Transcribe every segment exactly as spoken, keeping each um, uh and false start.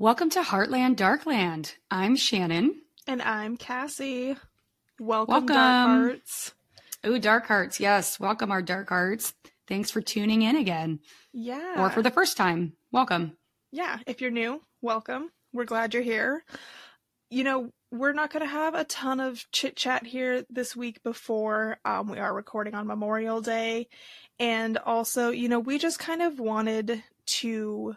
Welcome to Heartland Darkland. I'm Shannon. And I'm Cassie. Welcome, Welcome. Dark Hearts. Ooh, Dark Hearts. Yes. Welcome, our Dark Hearts. Thanks for tuning in again. Yeah. Or for the first time. Welcome. Yeah. If you're new, welcome. We're glad you're here. You know, we're not going to have a ton of chit chat here this week before um, we are recording on Memorial Day. And also, you know, we just kind of wanted to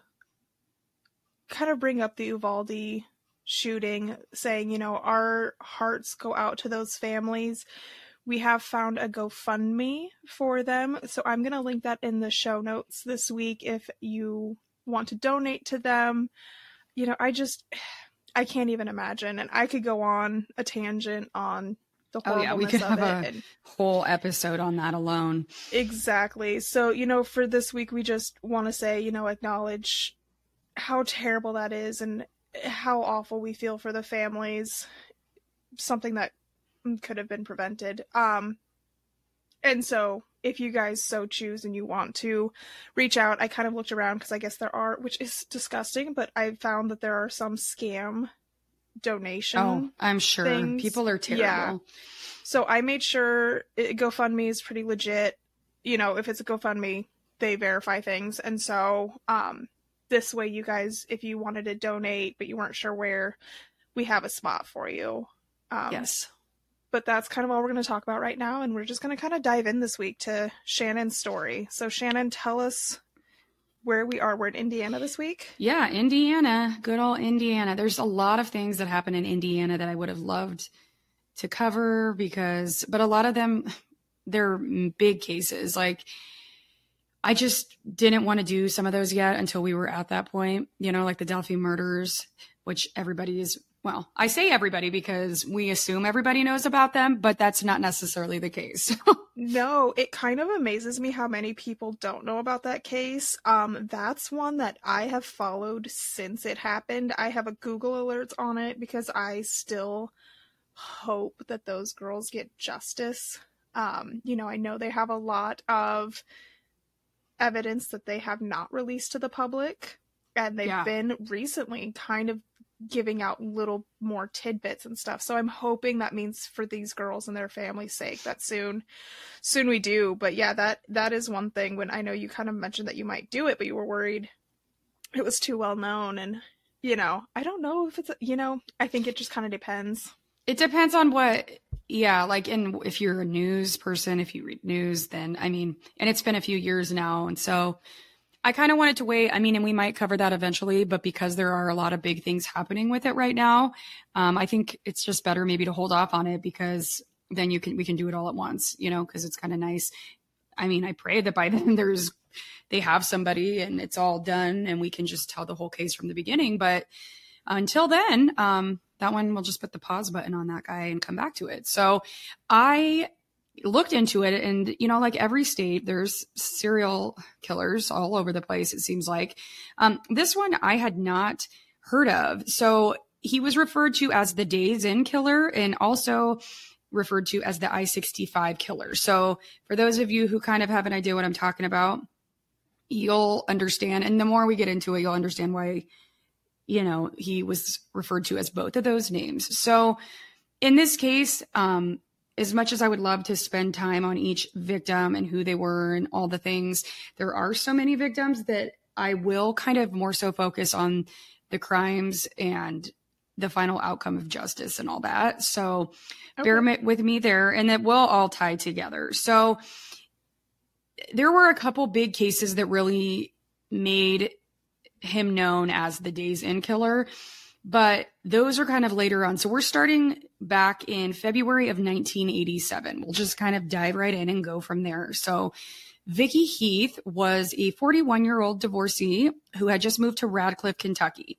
kind of bring up the Uvalde shooting, saying, you know, our hearts go out to those families. We have found a GoFundMe for them, so I'm going to link that in the show notes this week if you want to donate to them. You know, I just, I can't even imagine, and I could go on a tangent on the horribleness oh, yeah, we could of have it. a And whole episode on that alone. Exactly. So, you know, for this week, we just want to say, you know, acknowledge how terrible that is and how awful we feel for the families. Something that could have been prevented. Um, and so if you guys so choose and you want to reach out, I kind of looked around because I guess there are, which is disgusting, but I found that there are some scam donation. Oh, I'm sure. things. People are terrible. Yeah. So I made sure it, GoFundMe is pretty legit. You know, if it's a GoFundMe, they verify things. And so um, this way you guys, if you wanted to donate, but you weren't sure where, we have a spot for you. Um, yes. But that's kind of all we're going to talk about right now. And we're just going to kind of dive in this week to Shannon's story. So Shannon, tell us where we are. We're in Indiana this week. Yeah, Indiana. Good old Indiana. There's a lot of things that happen in Indiana that I would have loved to cover because, but a lot of them, they're big cases. Like, I just didn't want to do some of those yet until we were at that point, you know, like the Delphi murders, which everybody is, well, I say everybody because we assume everybody knows about them, but that's not necessarily the case. No, it kind of amazes me how many people don't know about that case. Um, that's one that I have followed since it happened. I have a Google alerts on it because I still hope that those girls get justice. Um, you know, I know they have a lot of evidence that they have not released to the public, and they've Yeah. been recently kind of giving out little more tidbits and stuff. So I'm hoping that means for these girls and their family's sake that soon, soon we do. But yeah, that, that is one thing. When I know you kind of mentioned that you might do it, but you were worried it was too well known. And, you know, I don't know if it's, you know, I think it just kind of depends. It depends on what, yeah, like, and if you're a news person, if you read news, then, I mean, and it's been a few years now. And so I kind of wanted to wait. I mean, and we might cover that eventually, but because there are a lot of big things happening with it right now, um, I think it's just better maybe to hold off on it because then you can, we can do it all at once, you know, because it's kind of nice. I mean, I pray that by then there's, they have somebody and it's all done and we can just tell the whole case from the beginning. But until then, um, that one, we'll just put the pause button on that guy and come back to it. So I looked into it and, you know, like every state, there's serial killers all over the place, it seems like. Um, this one I had not heard of. So he was referred to as the Days Inn killer and also referred to as the I sixty-five killer. So for those of you who kind of have an idea what I'm talking about, you'll understand. And the more we get into it, you'll understand why, you know, he was referred to as both of those names. So in this case, um, as much as I would love to spend time on each victim and who they were and all the things, there are so many victims that I will kind of more so focus on the crimes and the final outcome of justice and all that. So okay. Bear with me there, and that will all tie together. So there were a couple big cases that really made him known as the Days Inn killer, but those are kind of later on. So we're starting back in February of nineteen eighty-seven. We'll just kind of dive right in and go from there. So Vicky Heath was a forty-one-year-old divorcee who had just moved to Radcliffe, Kentucky.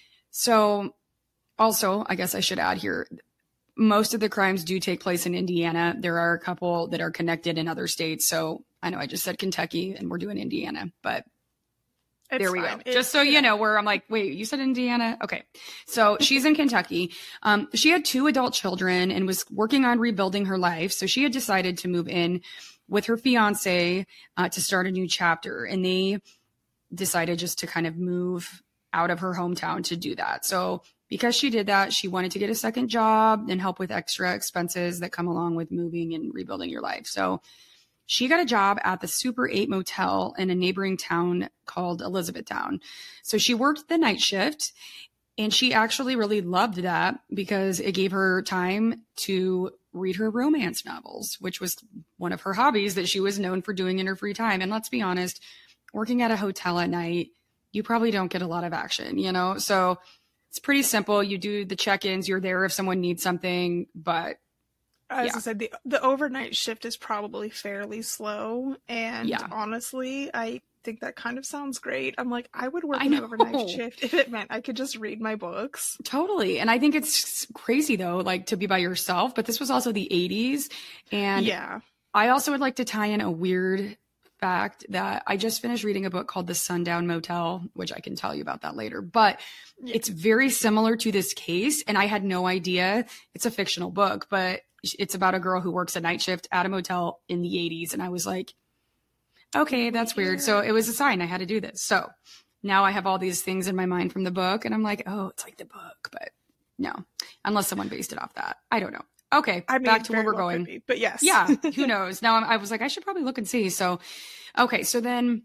So also, I guess I should add here, most of the crimes do take place in Indiana. There are a couple that are connected in other states. So I know I just said Kentucky and we're doing Indiana, but It's there we fine. go. It, Just so you know, where I'm like, wait, you said Indiana? Okay. So she's in Kentucky. Um, she had two adult children and was working on rebuilding her life. So she had decided to move in with her fiance uh, to start a new chapter. And they decided just to kind of move out of her hometown to do that. So because she did that, she wanted to get a second job and help with extra expenses that come along with moving and rebuilding your life. So she got a job at the Super eight Motel in a neighboring town called Elizabethtown. So she worked the night shift, and she actually really loved that because it gave her time to read her romance novels, which was one of her hobbies that she was known for doing in her free time. And let's be honest, working at a hotel at night, you probably don't get a lot of action, you know? So it's pretty simple. You do the check-ins, you're there if someone needs something, but as yeah. I said, the the overnight shift is probably fairly slow. And yeah. honestly, I think that kind of sounds great. I'm like, I would work I an know. overnight shift if it meant I could just read my books. Totally. And I think it's crazy though, like to be by yourself, but this was also the eighties. And yeah, I also would like to tie in a weird fact that I just finished reading a book called The Sundown Motel, which I can tell you about that later, but yeah. It's very similar to this case. And I had no idea. It's a fictional book, but it's about a girl who works a night shift at a motel in the eighties. And I was like, okay, that's weird. So it was a sign I had to do this. So now I have all these things in my mind from the book and I'm like, oh, it's like the book, but no, unless someone based it off that. I don't know. Okay. I mean, back to where we're well going. be, but yes. Yeah. Who knows? Now I'm, I was like, I should probably look and see. So, okay. So then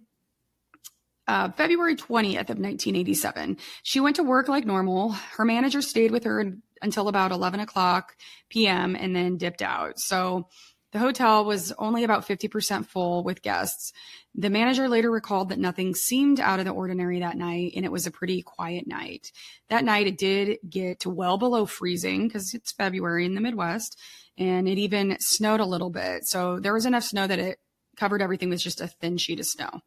uh, February twentieth of nineteen eighty-seven, she went to work like normal. Her manager stayed with her until about eleven o'clock p m and then dipped out. So the hotel was only about fifty percent full with guests. The manager later recalled that nothing seemed out of the ordinary that night, and it was a pretty quiet night. That night, it did get to well below freezing because it's February in the Midwest, and it even snowed a little bit. So there was enough snow that it covered everything with just a thin sheet of snow.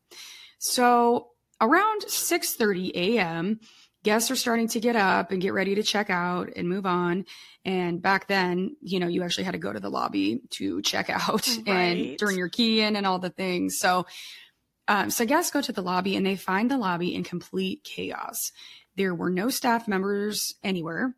So around six thirty a m, guests are starting to get up and get ready to check out and move on. And back then, you know, you actually had to go to the lobby to check out right. and turn your key in and all the things. So, um, so guests go to the lobby and they find the lobby in complete chaos. There were no staff members anywhere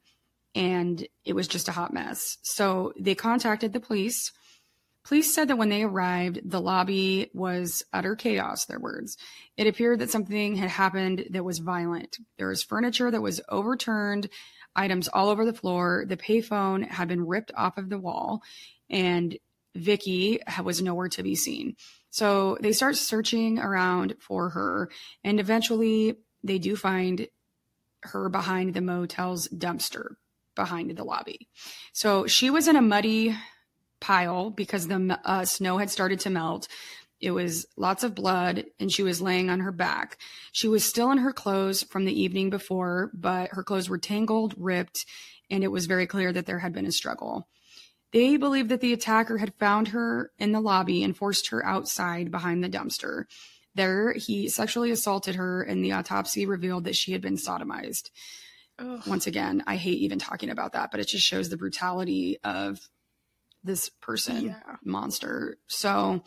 and it was just a hot mess. So they contacted the police. Police said that when they arrived, the lobby was utter chaos, their words. It appeared that something had happened that was violent. There was furniture that was overturned, items all over the floor. The payphone had been ripped off of the wall, and Vicky was nowhere to be seen. So they start searching around for her, and eventually they do find her behind the motel's dumpster, behind the lobby. So she was in a muddy pile because the uh, snow had started to melt. It was lots of blood and she was laying on her back. She was still in her clothes from the evening before, but her clothes were tangled, ripped, and it was very clear that there had been a struggle. They believe that the attacker had found her in the lobby and forced her outside behind the dumpster. There, he sexually assaulted her, and the autopsy revealed that she had been sodomized. Ugh. Once again, I hate even talking about that, but it just shows the brutality of this person, yeah. monster. So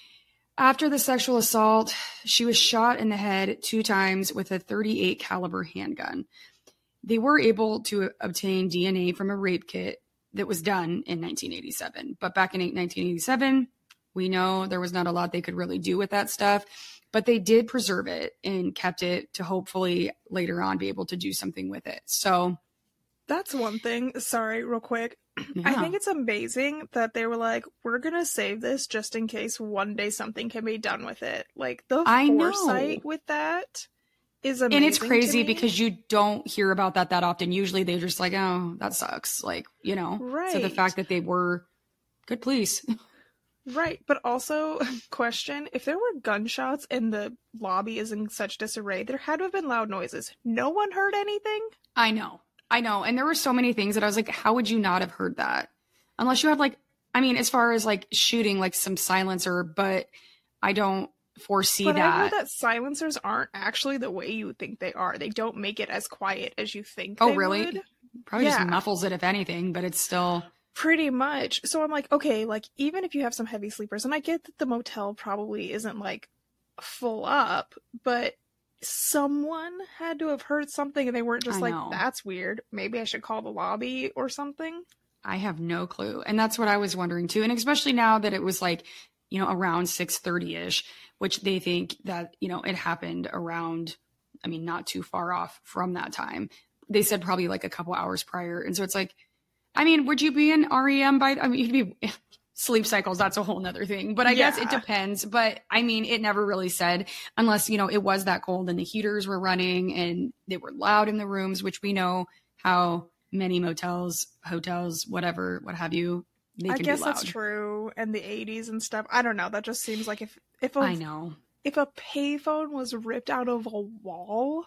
after the sexual assault, she was shot in the head two times with a thirty-eight caliber handgun. They were able to obtain D N A from a rape kit that was done in nineteen eighty-seven. But back in nineteen eighty-seven, we know there was not a lot they could really do with that stuff, but they did preserve it and kept it to hopefully later on be able to do something with it. So that's one thing. Sorry, real quick. Yeah. I think it's amazing that they were like, we're going to save this just in case one day something can be done with it. Like, the I foresight know. with that is amazing. And it's crazy because you don't hear about that that often. Usually they're just like, oh, that sucks. Like, you know. Right. So the fact that they were good police. Right. But also, question, if there were gunshots and the lobby is in such disarray, there had to have been loud noises. No one heard anything? I know. I know. And there were so many things that I was like, how would you not have heard that? Unless you had like, I mean, as far as like shooting, like some silencer, but I don't foresee but that. I heard that silencers aren't actually the way you think they are. They don't make it as quiet as you think oh, they really? would. Probably yeah. just muffles it if anything, but it's still... Pretty much. So I'm like, okay, like even if you have some heavy sleepers, and I get that the motel probably isn't like full up, but someone had to have heard something and they weren't just I like, know. That's weird. Maybe I should call the lobby or something. I have no clue. And that's what I was wondering too. And especially now that it was like, you know, around six thirty ish, which they think that, you know, it happened around I mean, not too far off from that time. They said probably like a couple hours prior. And so it's like, I mean, would you be in R E M by, I mean, you'd be sleep cycles. That's a whole nother thing, but I Yeah. guess it depends. But I mean, it never really said, unless, you know, it was that cold and the heaters were running and they were loud in the rooms, which we know how many motels, hotels, whatever, what have you, they I can guess be loud. that's true. And the eighties and stuff. I don't know. That just seems like if, if a, I know. if a payphone was ripped out of a wall.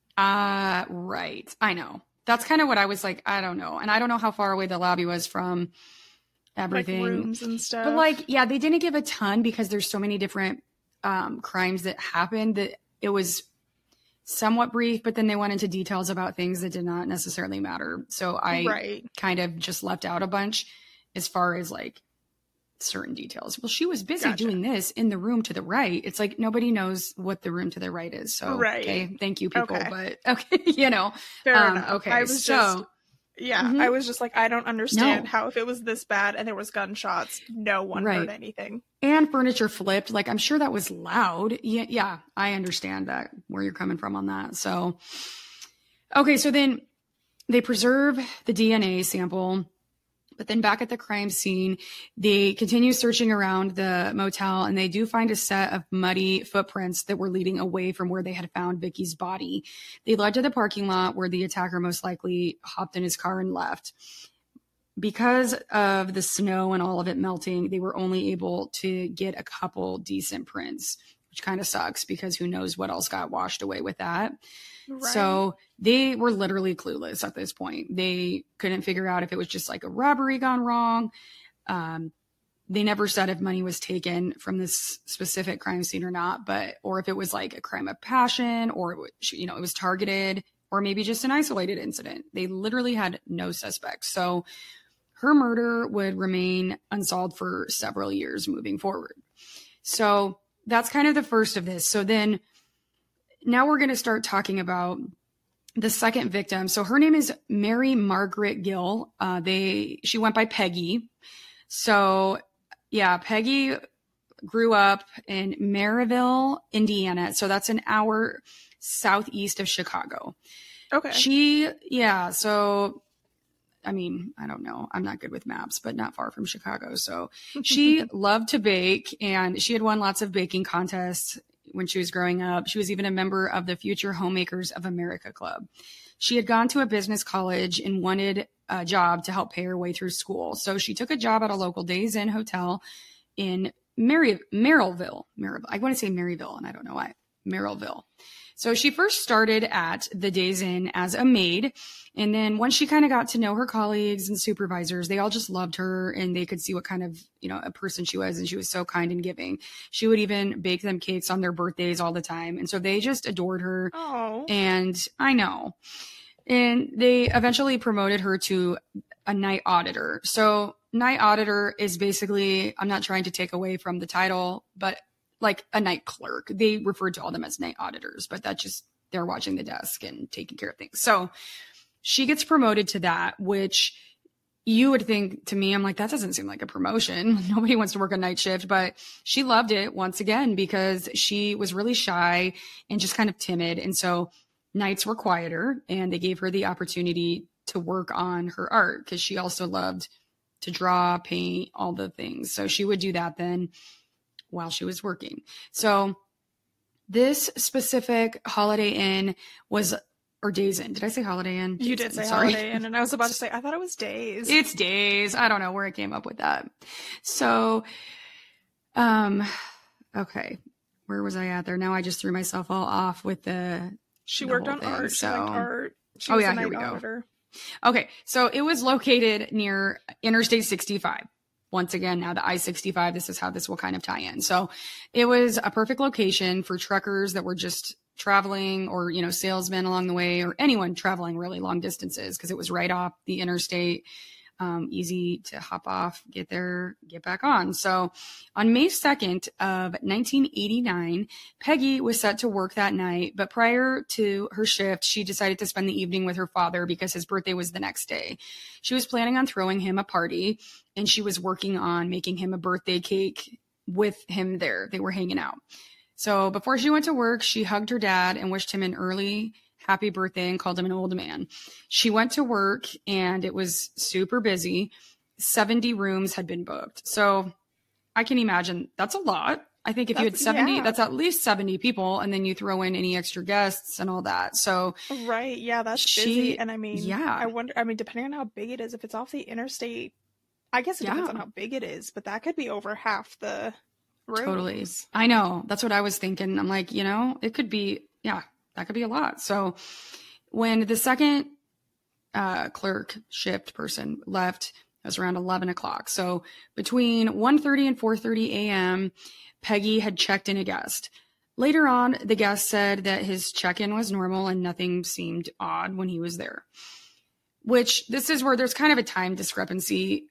Uh, right. I know. That's kind of what I was like. I don't know. And I don't know how far away the lobby was from everything. Like rooms and stuff. But like, yeah, they didn't give a ton because there's so many different um, crimes that happened that it was somewhat brief, but then they went into details about things that did not necessarily matter. So I Right. kind of just left out a bunch as far as like certain details. Well, she was busy Gotcha. doing this in the room to the right. It's like nobody knows what the room to the right is. So, Right. okay, thank you, people. Okay. But okay, you know, Fair um, enough. okay, I was so just, yeah, Mhm. I was just like, I don't understand No. how if it was this bad and there was gunshots, no one Right. heard anything. and furniture flipped. Like, I'm sure that was loud. Yeah, yeah, I understand that where you're coming from on that. So, okay, so then they preserve the D N A sample. But then back at the crime scene, they continue searching around the motel and they do find a set of muddy footprints that were leading away from where they had found Vicky's body. They led to the parking lot where the attacker most likely hopped in his car and left. Because of the snow and all of it melting, they were only able to get a couple decent prints, which kind of sucks because who knows what else got washed away with that. Right. So they were literally clueless at this point. They couldn't figure out if it was just like a robbery gone wrong. Um, they never said if money was taken from this specific crime scene or not, but, or if it was like a crime of passion or, it was, you know, it was targeted or maybe just an isolated incident. They literally had no suspects. So her murder would remain unsolved for several years moving forward. So that's kind of the first of this. So then now we're going to start talking about the second victim. So her name is Mary Margaret Gill. Uh, they she went by Peggy. So yeah, Peggy grew up in Maryville, Indiana. So that's an hour southeast of Chicago. Okay. She yeah. So I mean, I don't know. I'm not good with maps, but not far from Chicago. So she loved to bake and she had won lots of baking contests when she was growing up. She was even a member of the Future Homemakers of America Club. She had gone to a business college and wanted a job to help pay her way through school. So she took a job at a local Days Inn hotel in Mary, Merrillville. Merrillville. I want to say Maryville, and I don't know why. Merrillville. So she first started at the Days Inn as a maid. And then once she kind of got to know her colleagues and supervisors, they all just loved her and they could see what kind of, you know, a person she was. And she was so kind and giving. She would even bake them cakes on their birthdays all the time. And so they just adored her. Oh. And I know. And they eventually promoted her to a night auditor. So night auditor is basically, I'm not trying to take away from the title, but like a night clerk. They referred to all them as night auditors, but that's just, they're watching the desk and taking care of things. So she gets promoted to that, which you would think to me, I'm like, that doesn't seem like a promotion. Nobody wants to work a night shift, but she loved it once again because she was really shy and just kind of timid. And so nights were quieter and they gave her the opportunity to work on her art because she also loved to draw, paint, all the things. So she would do that then while she was working. So this specific Holiday Inn was, or Days Inn. Did I say Holiday Inn? You Days did Inn, say sorry. Holiday Inn, and I was about to say, I thought it was Days. It's Days. I don't know where I came up with that. So, um, okay. Where was I at there? Now I just threw myself all off with the. She the worked whole on thing, art. She so- liked art. She Oh, was yeah, a here night we go. auditor. Okay. So it was located near Interstate sixty-five. Once again, now the I sixty-five, this is how this will kind of tie in. So it was a perfect location for truckers that were just traveling or, you know, salesmen along the way or anyone traveling really long distances because it was right off the interstate. Um, easy to hop off, get there, get back on. So on May second of nineteen eighty-nine, Peggy was set to work that night, but prior to her shift, she decided to spend the evening with her father because his birthday was the next day. She was planning on throwing him a party and she was working on making him a birthday cake with him there. They were hanging out. So before she went to work, she hugged her dad and wished him an early happy birthday and called him an old man. She went to work and it was super busy. seventy rooms had been booked. So I can imagine that's a lot. I think if that's, you had seventy, yeah. that's at least seventy people. And then you throw in any extra guests and all that. So, right. Yeah, that's she, busy. And I mean, yeah, I wonder, I mean, depending on how big it is, if it's off the interstate, I guess it yeah. depends on how big it is, but that could be over half the rooms. Totally. I know. That's what I was thinking. I'm like, you know, it could be, yeah, that could be a lot. So when the second uh, clerk shift person left, it was around eleven o'clock. So between one thirty and four thirty a.m., Peggy had checked in a guest. Later on, the guest said that his check-in was normal and nothing seemed odd when he was there, which this is where there's kind of a time discrepancy.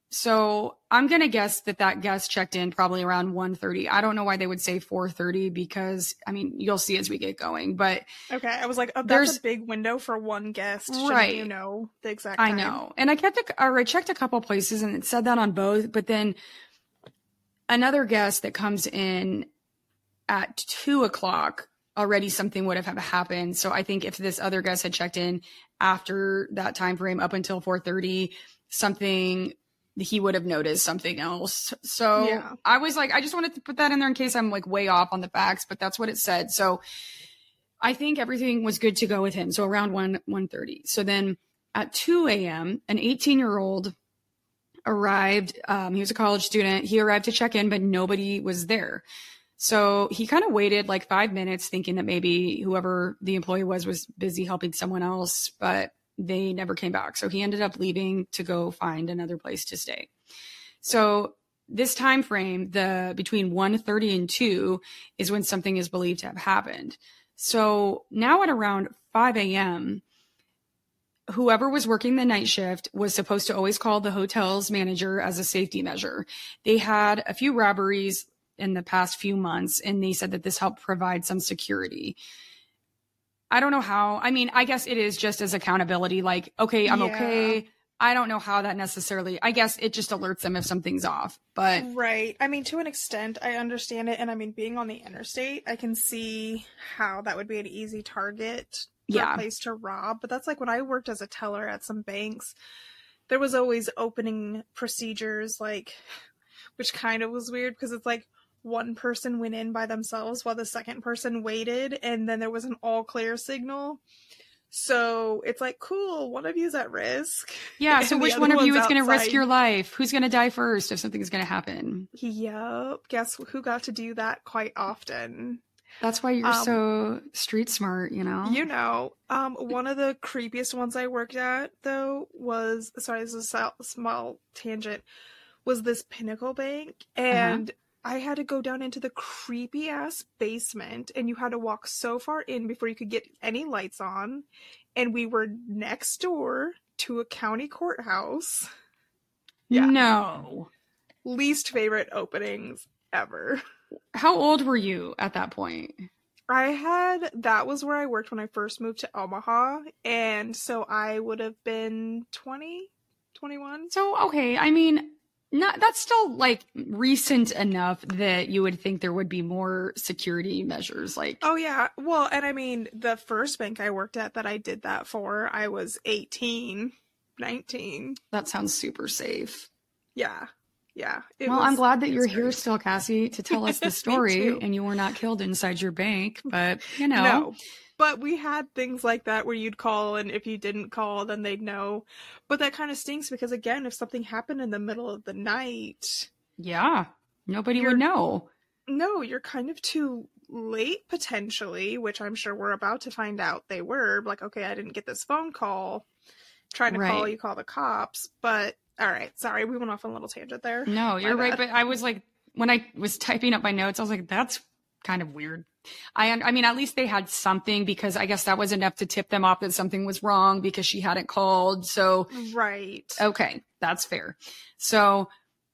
So I'm going to guess that that guest checked in probably around one thirty. I don't know why they would say four thirty because, I mean, you'll see as we get going, but. Okay. I was like, oh, that's a big window for one guest. Right. Shouldn't you know the exact time? I know. And I kept, a, or I checked a couple places and it said that on both, but then another guest that comes in at two o'clock, already something would have happened. So I think if this other guest had checked in after that time frame up until four thirty, something he would have noticed something else. So yeah. I was like, I just wanted to put that in there in case I'm like way off on the facts, but that's what it said. So I think everything was good to go with him. So around one, one thirty. So then at two a.m., an eighteen year old arrived. Um, he was a college student. He arrived to check in, but nobody was there. So he kind of waited like five minutes thinking that maybe whoever the employee was, was busy helping someone else, but they never came back. So he ended up leaving to go find another place to stay. So this time frame, the between one thirty and two is when something is believed to have happened. So now at around five a.m., whoever was working the night shift was supposed to always call the hotel's manager as a safety measure. They had a few robberies in the past few months, and they said that this helped provide some security. I don't know how. I mean, I guess it is just as accountability. Like, okay, I'm yeah. okay. I don't know how that necessarily, I guess it just alerts them if something's off, but. Right. I mean, to an extent, I understand it. And I mean, being on the interstate, I can see how that would be an easy target for yeah. a place to rob. But that's like when I worked as a teller at some banks, there was always opening procedures, like, which kind of was weird because it's like, one person went in by themselves while the second person waited, and then there was an all clear signal. So it's like, cool, one of you's at risk. Yeah, so which one of you is going to risk your life? Who's going to die first if something's going to happen? Yep. Guess who got to do that quite often? That's why you're um, so street smart, you know? You know. Um, one of the creepiest ones I worked at, though, was, sorry, this is a small tangent, was this Pinnacle Bank, and uh-huh. I had to go down into the creepy ass basement, and you had to walk so far in before you could get any lights on. And we were next door to a county courthouse. Yeah. No. Least favorite openings ever. How old were you at that point? I had, that was where I worked when I first moved to Omaha. And so I would have been twenty, twenty-one. So, okay. I mean, Not that's still like recent enough that you would think there would be more security measures. Like, oh yeah, well, and I mean, the first bank I worked at that I did that for, I was eighteen, nineteen. That sounds super safe. Yeah, yeah. Well, was, I'm glad that you're here still, Cassie, to tell us the story, and you were not killed inside your bank. But you know. No. But we had things like that where you'd call, and if you didn't call, then they'd know. But that kind of stinks because, again, if something happened in the middle of the night... Yeah, nobody would know. No, you're kind of too late, potentially, which I'm sure we're about to find out they were. Like, okay, I didn't get this phone call. Trying to right. call, you call the cops. But, all right, sorry, we went off on a little tangent there. No, you're right, but I was like, when I was typing up my notes, I was like, that's kind of weird. I I mean, at least they had something because I guess that was enough to tip them off that something was wrong because she hadn't called. So, right. Okay. That's fair. So,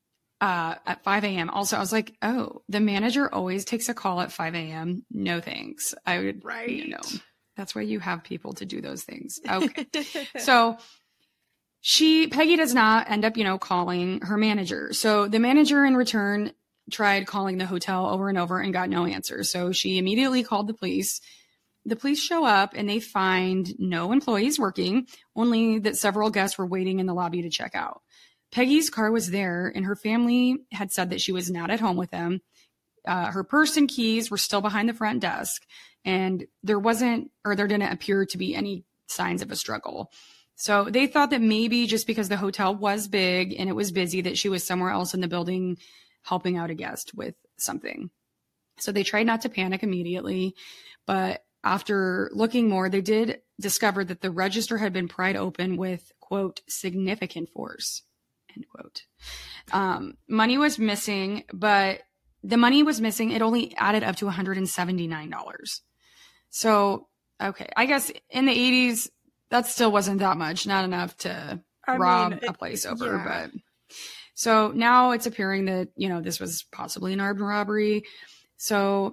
uh, at five a.m. also, I was like, oh, the manager always takes a call at five a.m. No, thanks. I would, right. You know, that's why you have people to do those things. Okay. So she, Peggy does not end up, you know, calling her manager. So the manager in return tried calling the hotel over and over and got no answer. So she immediately called the police. The police show up and they find no employees working, only that several guests were waiting in the lobby to check out. Peggy's car was there and her family had said that she was not at home with them. Uh, her purse and keys were still behind the front desk, and there wasn't, or there didn't appear to be any signs of a struggle. So they thought that maybe just because the hotel was big and it was busy, that she was somewhere else in the building helping out a guest with something. So they tried not to panic immediately, but after looking more, they did discover that the register had been pried open with, quote, significant force, end quote. Um, money was missing, but the money was missing. It only added up to one hundred seventy-nine dollars. So, okay, I guess in the eighties, that still wasn't that much, not enough to I rob mean, it, a place over. Yeah. But so now it's appearing that, you know, this was possibly an armed robbery. So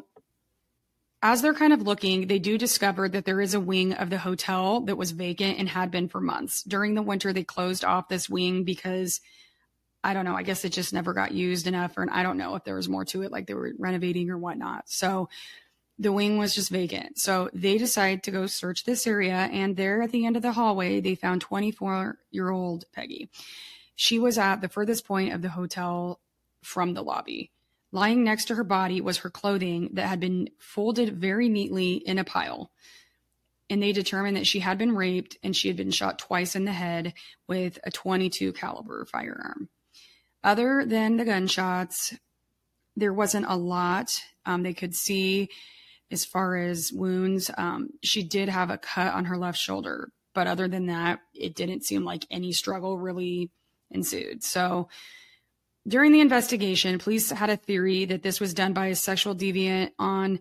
as they're kind of looking, they do discover that there is a wing of the hotel that was vacant and had been for months. During the winter, they closed off this wing because, I don't know, I guess it just never got used enough, or I don't know if there was more to it, like they were renovating or whatnot. So the wing was just vacant. So they decide to go search this area, and there at the end of the hallway, they found twenty-four-year-old Peggy. She was at the furthest point of the hotel from the lobby. Lying next to her body was her clothing that had been folded very neatly in a pile. And they determined that she had been raped and she had been shot twice in the head with a twenty-two caliber firearm. Other than the gunshots, there wasn't a lot um, they could see as far as wounds. Um, she did have a cut on her left shoulder, but other than that, it didn't seem like any struggle really ensued. So during the investigation, police had a theory that this was done by a sexual deviant on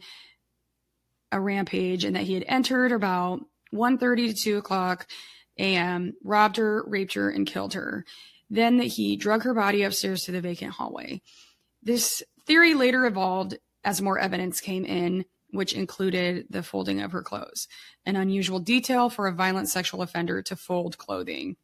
a rampage and that he had entered about one thirty to two o'clock a.m., robbed her, raped her, and killed her. Then that he drug her body upstairs to the vacant hallway. This theory later evolved as more evidence came in, which included the folding of her clothes, an unusual detail for a violent sexual offender to fold clothing,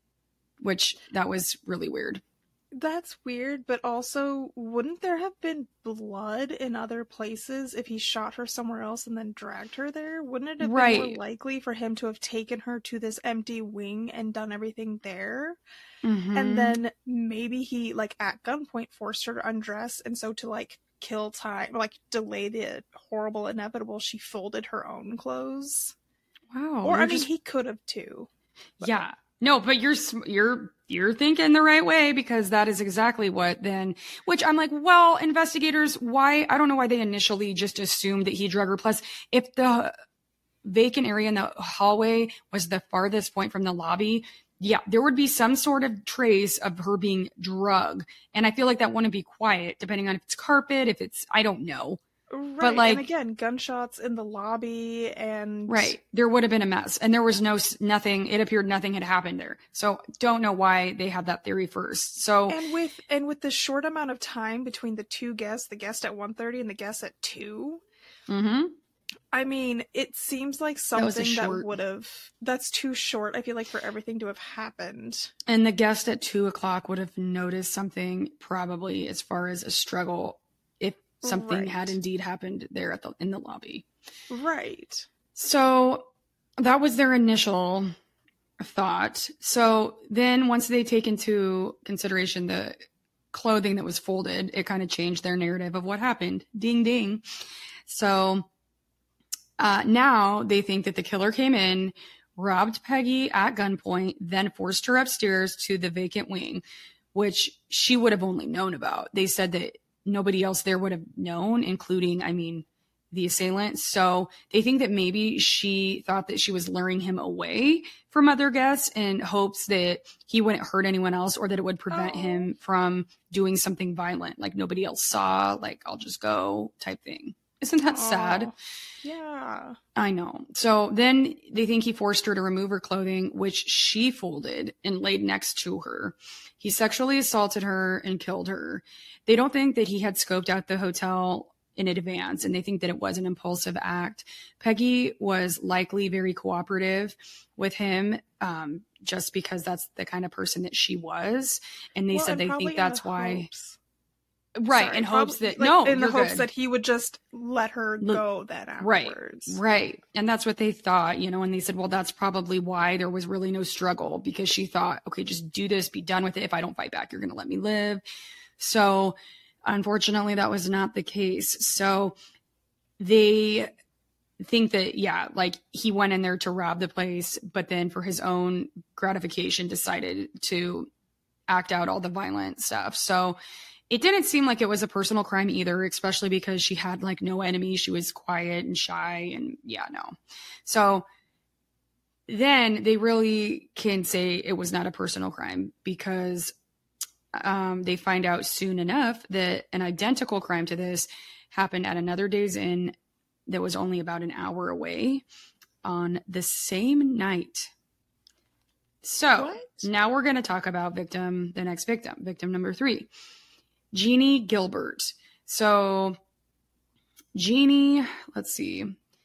which that was really weird. That's weird, but also, wouldn't there have been blood in other places if he shot her somewhere else and then dragged her there? Wouldn't it have right. been more likely for him to have taken her to this empty wing and done everything there? Mm-hmm. And then maybe he, like, at gunpoint forced her to undress, and so to, like, kill time, like, delay the horrible inevitable, she folded her own clothes. Wow. Or, I mean, just... he could have, too. But... Yeah. No, but you're you're you're thinking the right way, because that is exactly what then, which I'm like, well, investigators, why? I don't know why they initially just assumed that he drug her. Plus, if the vacant area in the hallway was the farthest point from the lobby, yeah, there would be some sort of trace of her being drugged. And I feel like that wouldn't be quiet, depending on if it's carpet, if it's, I don't know. Right, but like, and again, gunshots in the lobby, and right, there would have been a mess, and there was no nothing. It appeared nothing had happened there, so don't know why they had that theory first. So and with and with the short amount of time between the two guests, the guest at one thirty and the guest at two, mm-hmm. I mean, it seems like something that, that would have that's too short. I feel like for everything to have happened, and the guest at two o'clock would have noticed something, probably as far as a struggle, if something right. had indeed happened there at the in the lobby. Right. So that was their initial thought. So then once they take into consideration the clothing that was folded, it kind of changed their narrative of what happened. Ding, ding. So uh, now they think that the killer came in, robbed Peggy at gunpoint, then forced her upstairs to the vacant wing, which she would have only known about. They said that nobody else there would have known, including, I mean, the assailant. So they think that maybe she thought that she was luring him away from other guests in hopes that he wouldn't hurt anyone else, or that it would prevent oh. him from doing something violent, like nobody else saw, like, I'll just go type thing. Isn't that oh. sad? Yeah. I know. So then they think he forced her to remove her clothing, which she folded and laid next to her. He sexually assaulted her and killed her. They don't think that he had scoped out the hotel in advance, and they think that it was an impulsive act. Peggy was likely very cooperative with him, um, just because that's the kind of person that she was. And they well, said and they think that's the why. hopes. Right, Sorry, in hopes probably, that like, no, in the you're hopes good. that he would just let her Look, go then right, afterwards. right. And that's what they thought, you know, and they said, well, that's probably why there was really no struggle, because she thought, okay, just do this, be done with it. If I don't fight back, you're going to let me live. So unfortunately, that was not the case. So they think that, yeah, like he went in there to rob the place, but then for his own gratification decided to act out all the violent stuff. So it didn't seem like it was a personal crime either, especially because she had like no enemies. She was quiet and shy, and yeah, no. So then they really can say it was not a personal crime, because um, they find out soon enough that an identical crime to this happened at another Days Inn that was only about an hour away on the same night. So What? now we're going to talk about victim, the next victim, victim number three, Jeannie Gilbert. So Jeannie, let's see.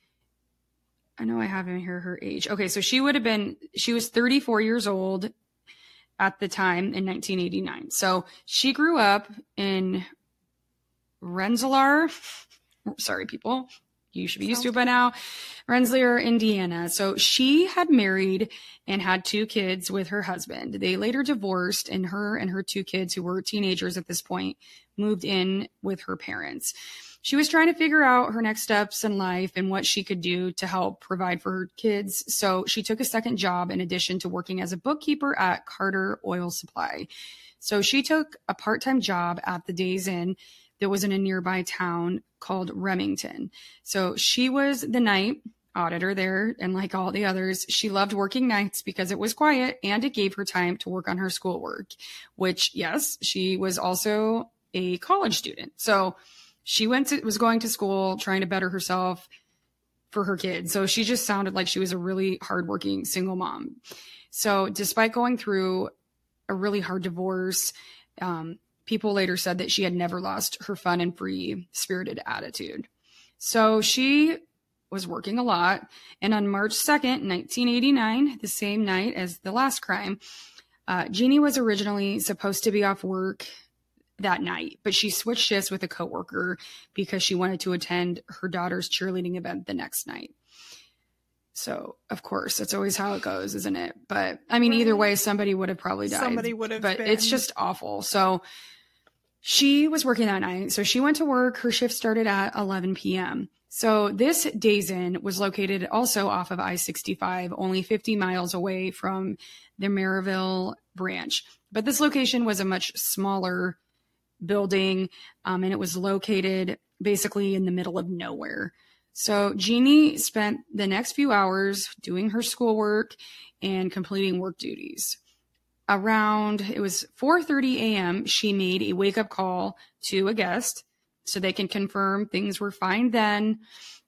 I know I have in here her age. Okay, so she would have been, she was thirty-four years old at the time in nineteen eighty-nine. So she grew up in Rensselaer. Sorry, people. You should be used to it by now. Rensselaer, Indiana. So she had married and had two kids with her husband. They later divorced, and her and her two kids, who were teenagers at this point, moved in with her parents. She was trying to figure out her next steps in life and what she could do to help provide for her kids. So she took a second job in addition to working as a bookkeeper at Carter Oil Supply. So she took a part-time job at the Days Inn that was in a nearby town called Remington. So she was the night auditor there, and like all the others, she loved working nights because it was quiet and it gave her time to work on her schoolwork, which, yes, she was also a college student. So she went to, was going to school, trying to better herself for her kids. So she just sounded like she was a really hardworking single mom. So despite going through a really hard divorce, um, people later said that she had never lost her fun and free spirited attitude. So she was working a lot. And on March second, nineteen eighty-nine, the same night as the last crime, uh, Jeannie was originally supposed to be off work that night, but she switched shifts with a coworker because she wanted to attend her daughter's cheerleading event the next night. So, of course, that's always how it goes, isn't it? But I mean, right. Either way, somebody would have probably died. Somebody would have But been. It's just awful. So she was working that night. So she went to work. Her shift started at eleven p.m. So this Days Inn was located also off of I sixty-five, only fifty miles away from the Maryville branch. But this location was a much smaller building, um, and it was located basically in the middle of nowhere. So Jeannie spent the next few hours doing her schoolwork and completing work duties. Around, it was four thirty a.m., she made a wake-up call to a guest so they can confirm things were fine then.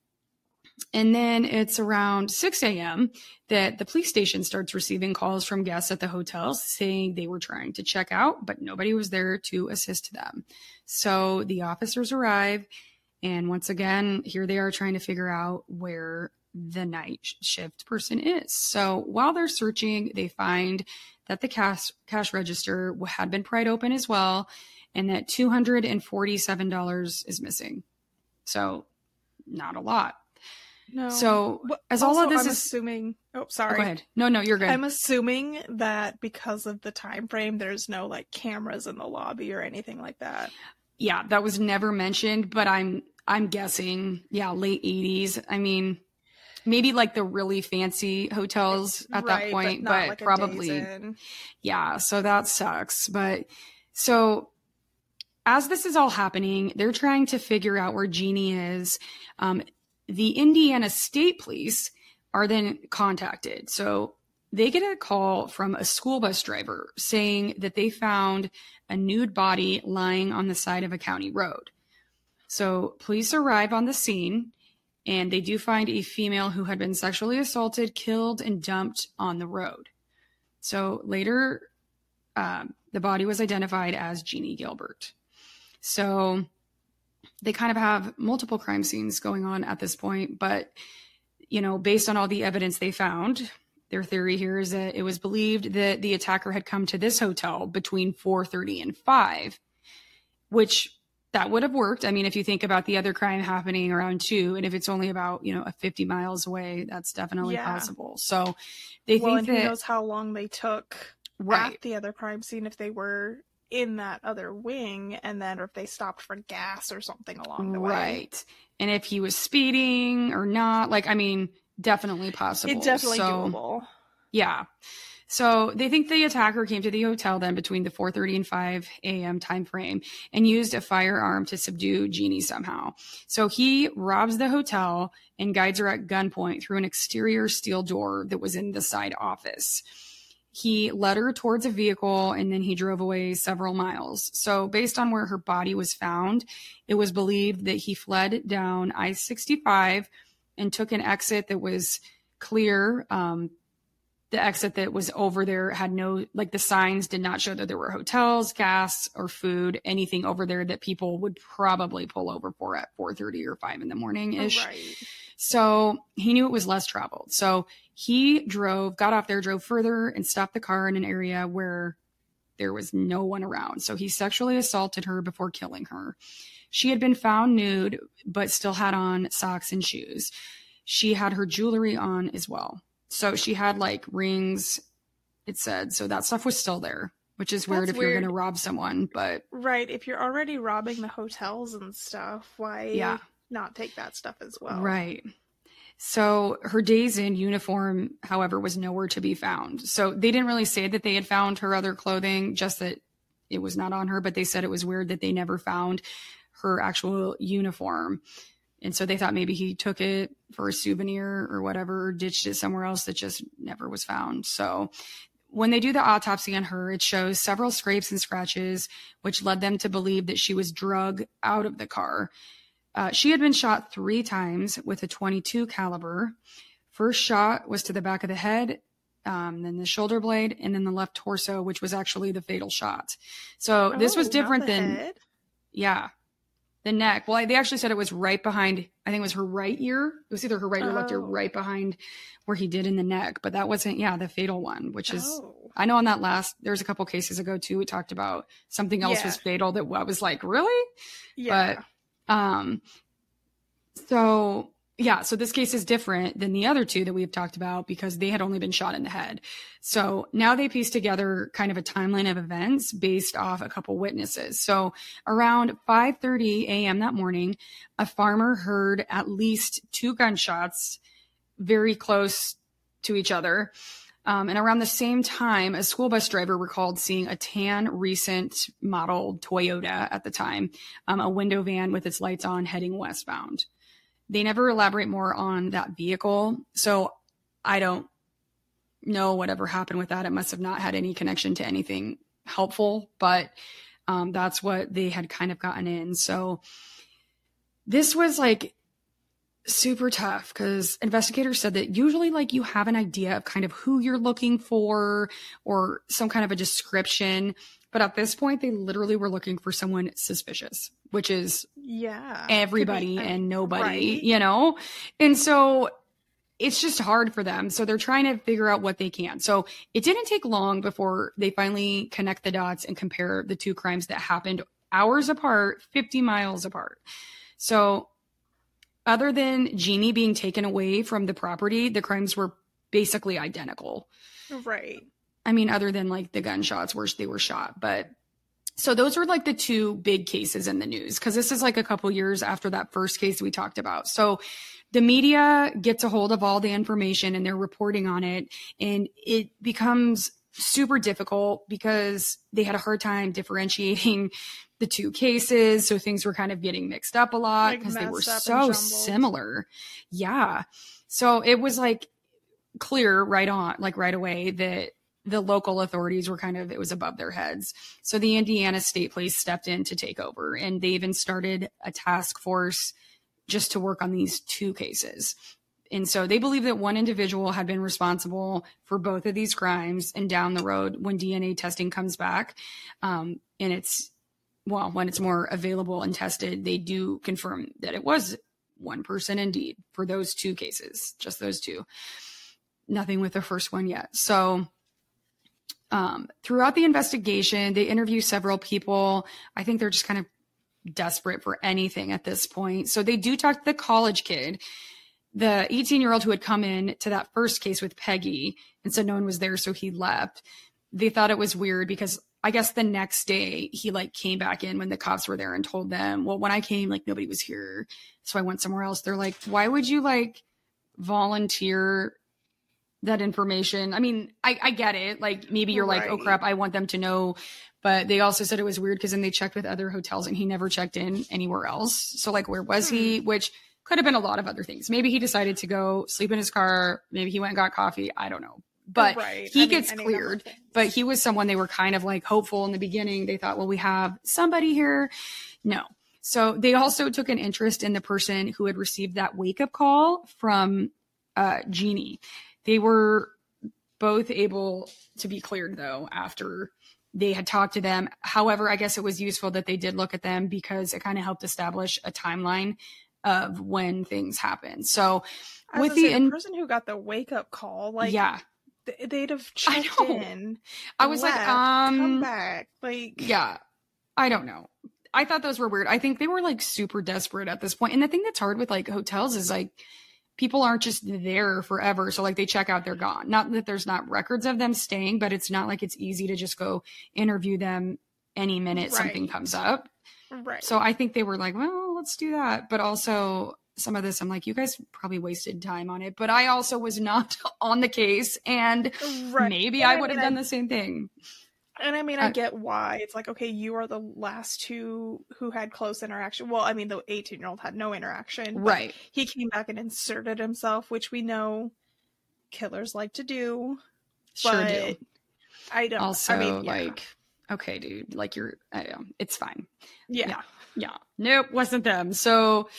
And then it's around six a.m. that the police station starts receiving calls from guests at the hotel saying they were trying to check out, but nobody was there to assist them. So the officers arrive, and once again, here they are trying to figure out where the night shift person is. So while they're searching, they find that the cash cash register had been pried open as well, and that two hundred forty-seven dollars is missing. So not a lot. No. So but as also, all of this I'm is assuming, oh, sorry. Oh, go ahead. No, no, you're good. I'm assuming that because of the time frame, there's no like cameras in the lobby or anything like that. Yeah, that was never mentioned, but I'm I'm guessing, yeah, late eighties. I mean, maybe like the really fancy hotels at right, that point, but, but like probably, yeah, so that sucks. But so as this is all happening, they're trying to figure out where Jeannie is. Um, the Indiana State Police are then contacted. So they get a call from a school bus driver saying that they found a nude body lying on the side of a county road. So police arrive on the scene, and they do find a female who had been sexually assaulted, killed, and dumped on the road. So later, um, the body was identified as Jeannie Gilbert. So they kind of have multiple crime scenes going on at this point, but, you know, based on all the evidence they found, their theory here is that it was believed that the attacker had come to this hotel between four thirty and five, which that would have worked. I mean, if you think about the other crime happening around two, and if it's only about, you know, a fifty miles away, that's definitely Yeah. possible. So they well, think and that, who knows how long they took right. at the other crime scene if they were in that other wing, and then or if they stopped for gas or something along the way. Right. And if he was speeding or not, like, I mean, definitely possible. It's definitely so, doable. Yeah. So they think the attacker came to the hotel then between the four thirty and five a.m. time frame and used a firearm to subdue Jeannie somehow. So he robs the hotel and guides her at gunpoint through an exterior steel door that was in the side office. He led her towards a vehicle and then he drove away several miles. So based on where her body was found, it was believed that he fled down I sixty-five and took an exit that was clear. Um, the exit that was over there had no, like the signs did not show that there were hotels, gas, or food, anything over there that people would probably pull over for at four thirty or five in the morning ish. Right. So he knew it was less traveled. So he drove, got off there, drove further and stopped the car in an area where there was no one around. So he sexually assaulted her before killing her. She had been found nude, but still had on socks and shoes. She had her jewelry on as well. So she had like rings, it said. So that stuff was still there, which is weird That's if weird. you're going to rob someone. But Right. If you're already robbing the hotels and stuff, why yeah, not take that stuff as well? Right. So her days in uniform, however, was nowhere to be found. So they didn't really say that they had found her other clothing, just that it was not on her. But they said it was weird that they never found her actual uniform. And so they thought maybe he took it for a souvenir or whatever, ditched it somewhere else that just never was found. So when they do the autopsy on her, it shows several scrapes and scratches, which led them to believe that she was drug out of the car. Uh, she had been shot three times with a twenty-two caliber. First shot was to the back of the head, um, then the shoulder blade, and then the left torso, which was actually the fatal shot. So this Oh, was not different the than, head? yeah. The neck. Well, they actually said it was right behind, I think it was her right ear. It was either her right or left ear, Oh. right behind where he did in the neck. But that wasn't, yeah, the fatal one, which is, Oh. I know on that last, there's a couple cases ago too, we talked about something else Yeah. was fatal that I was like, really? Yeah. But, um, so yeah, so this case is different than the other two that we've talked about because they had only been shot in the head. So now they piece together kind of a timeline of events based off a couple witnesses. So around five thirty a.m. that morning, a farmer heard at least two gunshots very close to each other. Um, and around the same time, a school bus driver recalled seeing a tan recent model Toyota at the time, um, a window van with its lights on heading westbound. They never elaborate more on that vehicle. So I don't know whatever happened with that. It must have not had any connection to anything helpful, but um, that's what they had kind of gotten in. So this was like super tough because investigators said that usually like you have an idea of kind of who you're looking for or some kind of a description. But at this point, they literally were looking for someone suspicious, which is Yeah. everybody Could be- and nobody, right. you know? And so it's just hard for them. So they're trying to figure out what they can. So it didn't take long before they finally connect the dots and compare the two crimes that happened hours apart, fifty miles apart. So other than Jeannie being taken away from the property, the crimes were basically identical. Right. I mean, other than like the gunshots where they were shot. But so those were like the two big cases in the news because this is like a couple years after that first case we talked about. So the media gets a hold of all the information and they're reporting on it. And it becomes super difficult because they had a hard time differentiating the two cases. So things were kind of getting mixed up a lot Like because they were messed up and so jumbled. similar. Yeah. So it was like clear right on, like right away that the local authorities were kind of, it was above their heads. So the Indiana State Police stepped in to take over and they even started a task force just to work on these two cases. And so they believe that one individual had been responsible for both of these crimes. And down the road, when D N A testing comes back, um, and it's, well, when it's more available and tested, they do confirm that it was one person indeed for those two cases, just those two. Nothing with the first one yet. So um, throughout the investigation, they interview several people. I think they're just kind of desperate for anything at this point. So they do talk to the college kid, the eighteen year old who had come in to that first case with Peggy and said no one was there. So he left. They thought it was weird because I guess the next day he like came back in when the cops were there and told them, well, when I came, like nobody was here. So I went somewhere else. They're like, why would you like volunteer that information? I mean, I, I get it. Like maybe you're right. like, oh crap, I want them to know. But they also said it was weird because then they checked with other hotels and he never checked in anywhere else. So like, where was hmm. he? Which could have been a lot of other things. Maybe he decided to go sleep in his car. Maybe he went and got coffee. I don't know. But right. he I gets mean, cleared. But he was someone they were kind of like hopeful in the beginning. They thought, well, we have somebody here. No. So they also took an interest in the person who had received that wake up call from uh, Jeannie. They were both able to be cleared, though, after they had talked to them. However, I guess it was useful that they did look at them because it kind of helped establish a timeline of when things happen. So with the, say, in- the person who got the wake up call, like, yeah, th- they'd have checked I in. I was left, like, um, come back. Like, yeah, I don't know. I thought those were weird. I think they were like super desperate at this point. And the thing that's hard with like hotels is like, people aren't just there forever. So like they check out, they're gone. Not that there's not records of them staying, but it's not like it's easy to just go interview them any minute right. something comes up. Right. So I think they were like, well, let's do that. But also some of this, I'm like, you guys probably wasted time on it. But I also was not on the case and right. maybe and I would I mean, have done I, the same thing. And I mean, I uh, get why. It's like, okay, you are the last two who had close interaction. Well, I mean, the eighteen-year-old had no interaction. Right. He came back and inserted himself, which we know killers like to do. Sure do. I don't. Also, I mean, yeah. like, okay, dude, like you're, I know, it's fine. Yeah. yeah. Yeah. Nope, wasn't them. So,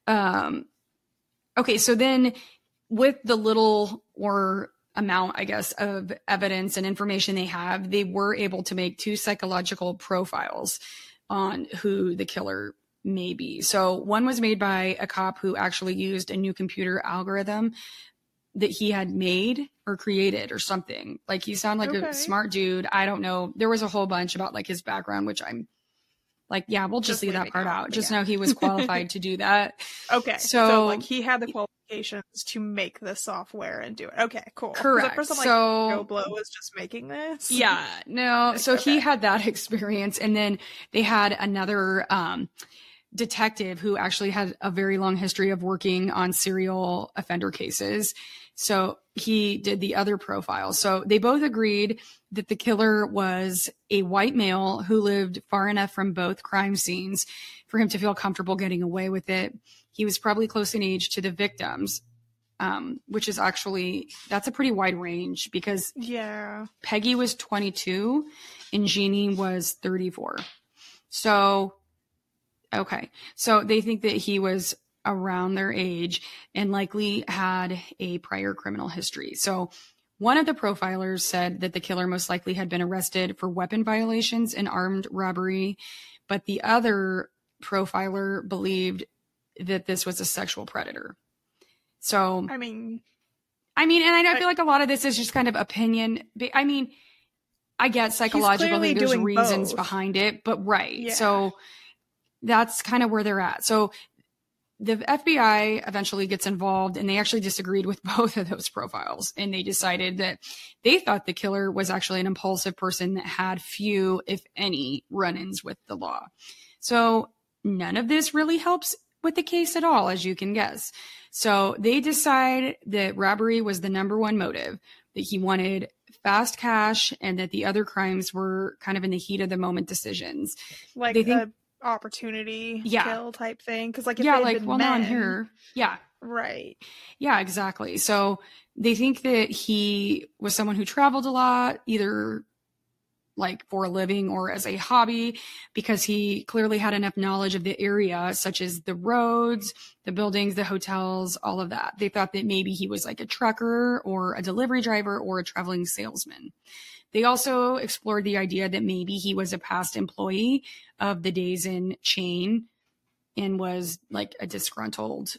um, okay, so then with the little or amount, I guess, of evidence and information they have, they were able to make two psychological profiles on who the killer may be. So one was made by a cop who actually used a new computer algorithm that he had made or created or something. Like he sounded like okay. a smart dude. I don't know. There was a whole bunch about like his background, which I'm like, yeah, we'll just, just leave that part out. out. Just yeah. know he was qualified to do that. Okay. So, so like he had the qualifications to make the software and do it. Okay, cool. Correct. Person, like, so Joe Blow was just making this. Yeah, no. So okay. he had that experience. And then they had another um, detective who actually had a very long history of working on serial offender cases. So he did the other profile. So they both agreed that the killer was a white male who lived far enough from both crime scenes for him to feel comfortable getting away with it. He was probably close in age to the victims, um, which is actually, that's a pretty wide range because yeah, Peggy was twenty-two and Jeannie was thirty-four. So, okay. So they think that he was around their age and likely had a prior criminal history. So one of the profilers said that the killer most likely had been arrested for weapon violations and armed robbery, but the other profiler believed that this was a sexual predator. So, I mean, I mean, and I feel like a lot of this is just kind of opinion. I mean, I get psychologically there's reasons both. behind it, but right. Yeah. So that's kind of where they're at. So the F B I eventually gets involved and they actually disagreed with both of those profiles. And they decided that they thought the killer was actually an impulsive person that had few, if any, run-ins with the law. So none of this really helps with the case at all, as you can guess. So they decide that robbery was the number one motive, that he wanted fast cash and that the other crimes were kind of in the heat of the moment decisions. Like they think, a opportunity yeah. kill type thing, because like if yeah they like been well men, not here yeah right yeah exactly. So they think that he was someone who traveled a lot, either like for a living or as a hobby, because he clearly had enough knowledge of the area, such as the roads, the buildings, the hotels, all of that. They thought that maybe he was like a trucker or a delivery driver or a traveling salesman. They also explored the idea that maybe he was a past employee of the Days Inn chain and was like a disgruntled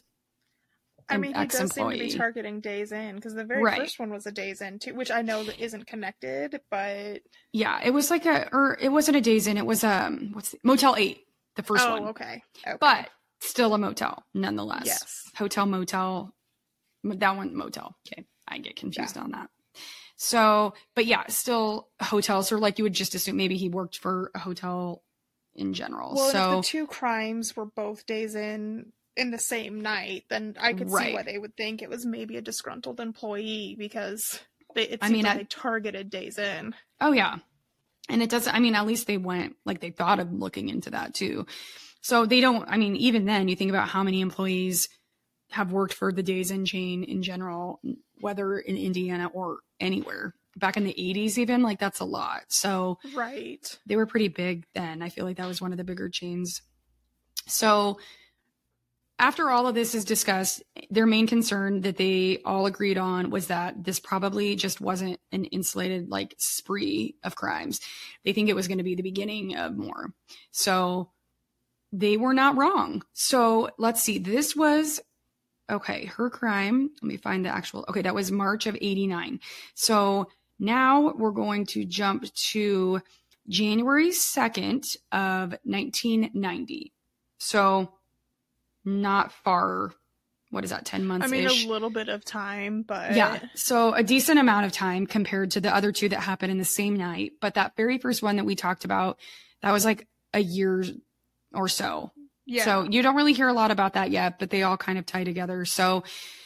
I mean, he ex-employee. does seem to be targeting Days Inn because the very right. first one was a Days Inn too, which I know that isn't connected, but yeah, it was like a, or it wasn't a Days Inn. It was um, what's the, Motel eight. the first oh, one. okay. okay. But still a motel, nonetheless. Yes. Hotel, motel, that one, motel. Okay. I get confused Yeah. on that. So, but yeah, still hotels are like you would just assume maybe he worked for a hotel in general. Well, so if the two crimes were both days in in the same night, then I could Right. see why they would think it was maybe a disgruntled employee because they, it I seems mean, like I- they targeted days in. Oh yeah. And it doesn't, I mean, at least they went, like they thought of looking into that too. So they don't, I mean, even then you think about how many employees have worked for the Days Inn chain in general, whether in Indiana or anywhere. Back in the eighties even, like that's a lot. So Right. they were pretty big then. I feel like that was one of the bigger chains. So after all of this is discussed, their main concern that they all agreed on was that this probably just wasn't an insulated like spree of crimes. They think it was going to be the beginning of more. So they were not wrong. So let's see. This was, okay, her crime. Let me find the actual, okay, that was March of eighty-nine. So now we're going to jump to January second of nineteen ninety. So not far. What is that? ten months. I mean, a little bit of time, but Yeah. So a decent amount of time compared to the other two that happened in the same night. But that very first one that we talked about, that was like a year or so. yeah. So you don't really hear a lot about that yet, but they all kind of tie together. So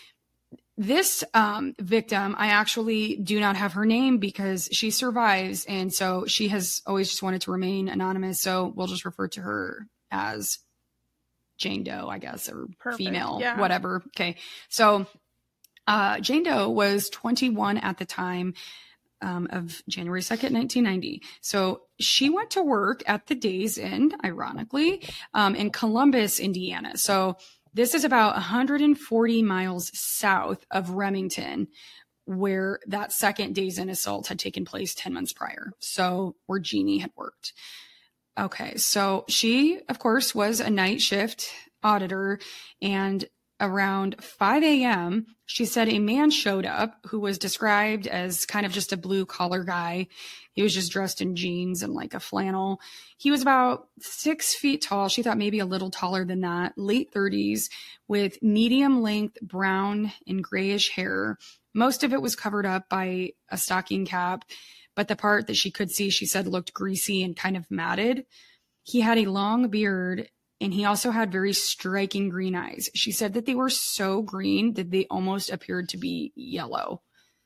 this um, victim, I actually do not have her name because she survives. And so she has always just wanted to remain anonymous. So we'll just refer to her as Jane Doe, I guess, or Perfect, female, yeah. whatever. Okay. So uh, Jane Doe was twenty-one at the time um, of January second, nineteen ninety. So she went to work at the Days Inn, ironically, um, in Columbus, Indiana. So this is about one hundred forty miles south of Remington, where that second Days Inn assault had taken place ten months prior. So where Jeannie had worked. Okay, so she, of course, was a night shift auditor, and around five a.m., she said a man showed up who was described as kind of just a blue collar guy. He was just dressed in jeans and like a flannel. He was about six feet tall. She thought maybe a little taller than that, late thirties, with medium length brown and grayish hair. Most of it was covered up by a stocking cap, but the part that she could see, she said, looked greasy and kind of matted. He had a long beard, and he also had very striking green eyes. She said that they were so green that they almost appeared to be yellow.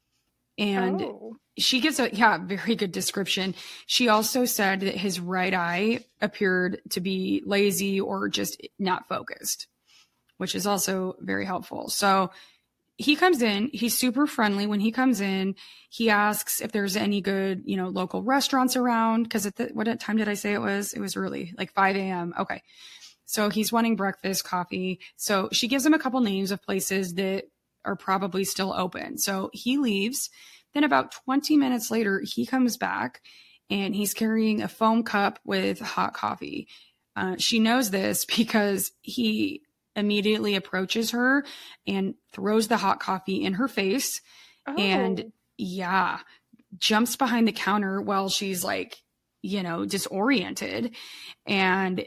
And oh. she gives a, yeah, very good description. She also said that his right eye appeared to be lazy or just not focused, which is also very helpful. So he comes in, he's super friendly. When he comes in, he asks if there's any good, you know, local restaurants around. Cause at the, what time did I say it was? It was early, like five a.m. Okay. So he's wanting breakfast, coffee. So she gives him a couple names of places that are probably still open. So he leaves. Then about twenty minutes later, he comes back and he's carrying a foam cup with hot coffee. Uh, she knows this because he immediately approaches her and throws the hot coffee in her face. Oh. And yeah, jumps behind the counter while she's like, you know, disoriented. And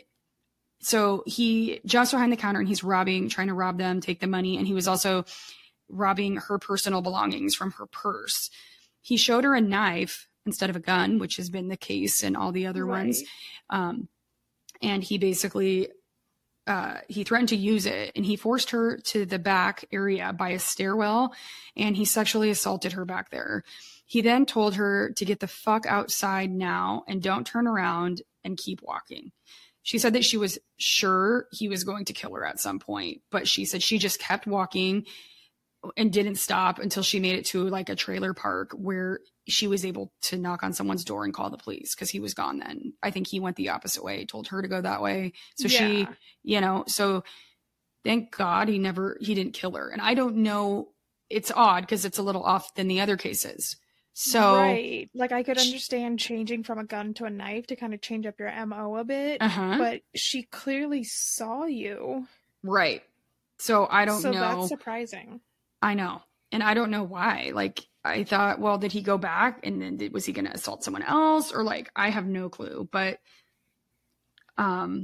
so he jumps behind the counter and he's robbing, trying to rob them, take the money. And he was also robbing her personal belongings from her purse. He showed her a knife instead of a gun, which has been the case in all the other Right. ones. Um, and he basically, uh, he threatened to use it, and he forced her to the back area by a stairwell, and he sexually assaulted her back there. He then told her to get the fuck outside now and don't turn around and keep walking. She said that she was sure he was going to kill her at some point, but she said she just kept walking and didn't stop until she made it to like a trailer park where she was able to knock on someone's door and call the police because he was gone then. I think he went the opposite way, told her to go that way. So Yeah. she, you know, so thank God he never, he didn't kill her. And I don't know, it's odd because it's a little off than the other cases. So, right. Like I could understand changing from a gun to a knife to kind of change up your M O a bit, uh-huh, but she clearly saw you. right. So I don't so know. that's surprising. I know. And I don't know why. Like, I thought, well, did he go back and then did, was he going to assault someone else? Or like, I have no clue. But, um,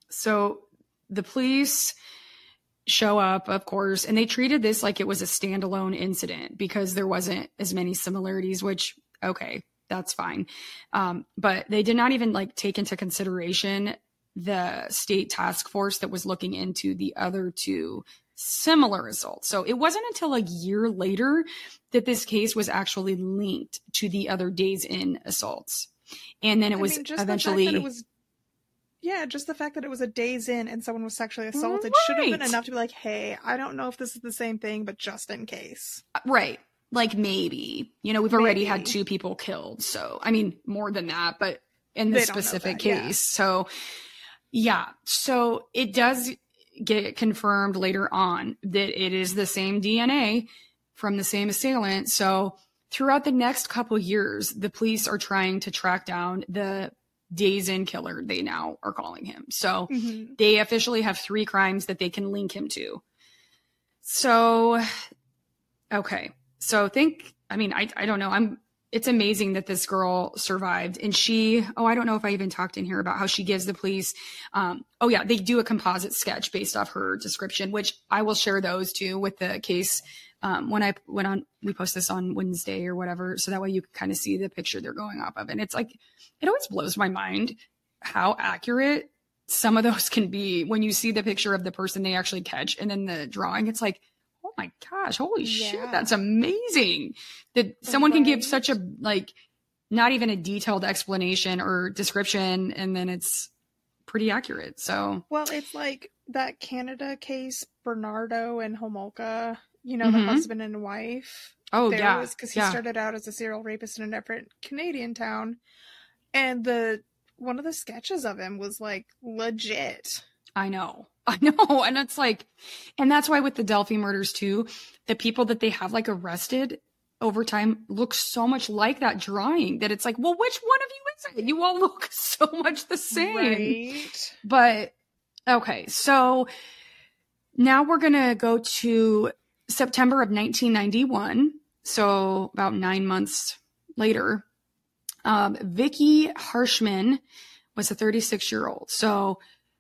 So the police show up, of course, and they treated this like it was a standalone incident because there wasn't as many similarities, which, okay, that's fine. Um, but they did not even like take into consideration the state task force that was looking into the other two similar assaults. So it wasn't until a year later that this case was actually linked to the other Days Inn assaults. And then it was I mean, just eventually... The fact that it was, yeah, just the fact that it was a Days Inn and someone was sexually assaulted right. should have been enough to be like, hey, I don't know if this is the same thing, but just in case. Right. Like maybe. You know, we've maybe. already had two people killed. So, I mean, more than that, but in this specific that, case. Yeah. So, yeah. So it does get confirmed later on that it is the same D N A from the same assailant. So throughout the next couple years, the police are trying to track down the Days Inn killer, they now are calling him. So mm-hmm. they officially have three crimes that they can link him to. So, okay. So think, I mean, I, I don't know. I'm, it's amazing that this girl survived. And she, oh, I don't know if I even talked in here about how she gives the police. Um, oh yeah, they do a composite sketch based off her description, which I will share those too with the case. Um, when I went on, we post this on Wednesday or whatever. So that way you can kind of see the picture they're going off of. And it's like, it always blows my mind how accurate some of those can be when you see the picture of the person they actually catch. And then the drawing, it's like, oh my gosh, holy yeah. shit. That's amazing that someone right. can give such a, like, not even a detailed explanation or description. And then it's pretty accurate. So, well, it's like that Canada case, Bernardo and Homolka. You know, mm-hmm. the husband and wife. Oh, there yeah. Because he yeah. started out as a serial rapist in a different Canadian town. And the one of the sketches of him was, like, legit. I know. I know. And it's like, and that's why with the Delphi murders, too, the people that they have, like, arrested over time look so much like that drawing that it's like, well, which one of you is it? You all look so much the same. Right. But, okay. So now we're going to go to September of nineteen ninety-one, so about nine months later, um, Vicky Harshman was a thirty-six-year-old. So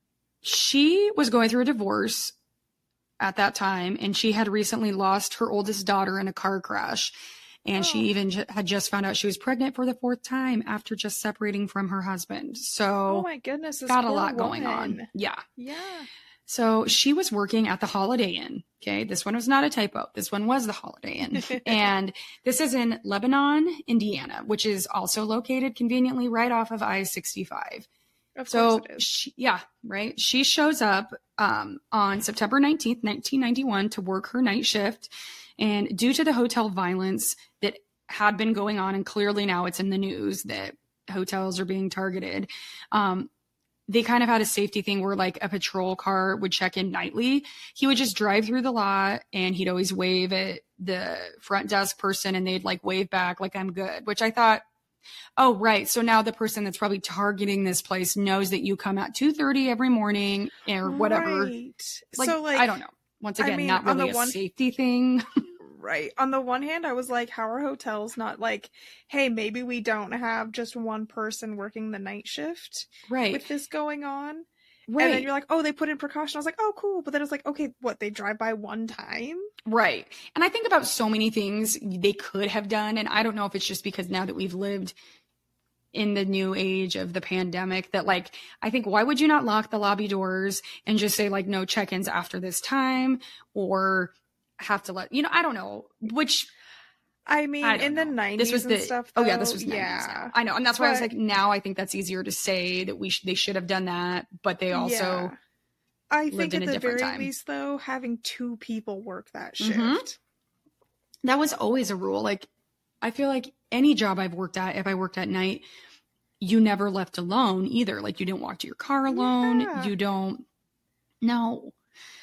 she was going through a divorce at that time, and she had recently lost her oldest daughter in a car crash. And oh. she even j- had just found out she was pregnant for the fourth time after just separating from her husband. So oh my goodness, got a lot woman. going on. Yeah. Yeah. So she was working at the Holiday Inn. Okay. This one was not a typo. This one was the Holiday Inn. And this is in Lebanon, Indiana, which is also located conveniently right off of I sixty-five. Of so course it is. She, yeah, right. She shows up um, on September nineteenth, nineteen ninety-one to work her night shift. And due to the hotel violence that had been going on, and clearly now it's in the news that hotels are being targeted, um, they kind of had a safety thing where like a patrol car would check in nightly. He would just drive through the lot and he'd always wave at the front desk person and they'd like wave back like, I'm good, which I thought, oh, right. So now the person that's probably targeting this place knows that you come at two thirty every morning or whatever. Right. Like, so like, I don't know. Once again, I mean, not really a one... safety thing. Right. On the one hand, I was like, how are hotels not like, hey, maybe we don't have just one person working the night shift right. with this going on. Right. And then you're like, oh, they put in precaution. I was like, oh, cool. But then it's like, okay, what, they drive by one time? Right. And I think about so many things they could have done. And I don't know if it's just because now that we've lived in the new age of the pandemic that like, I think, why would you not lock the lobby doors and just say like, no check-ins after this time, or have to let, you know, I don't know, which I mean, I in know. the nineties this was the, and stuff, though, oh yeah, this was nineties. Yeah. Now. I know. And that's why but, I was like, now I think that's easier to say that we sh- they should have done that, but they also yeah. I think at in the a different very time. least though, having two people work that shift. Mm-hmm. That was always a rule. Like, I feel like any job I've worked at, if I worked at night, you never left alone either. Like you didn't walk to your car alone. Yeah. You don't, no.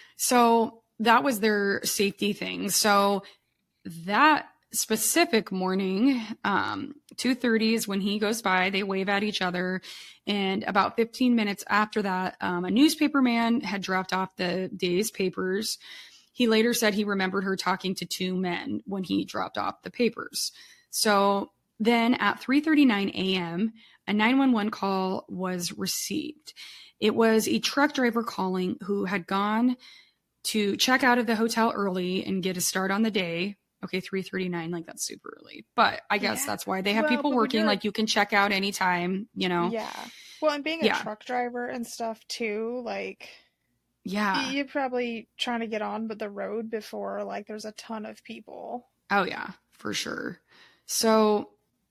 So that was their safety thing. So that specific morning, um, two thirty is when he goes by, they wave at each other. And about fifteen minutes after that, um, a newspaper man had dropped off the day's papers. He later said he remembered her talking to two men when he dropped off the papers. So then at three thirty-nine a.m., a nine one one call was received. It was a truck driver calling who had gone to check out of the hotel early and get a start on the day. Okay, three thirty-nine, like that's super early. But I guess Yeah. that's why they have Well, people but when working, you're- like you can check out anytime, you know? Yeah. Well, and being a Yeah. truck driver and stuff too, like Yeah. you're probably trying to get on but the road before like there's a ton of people. Oh yeah, for sure. So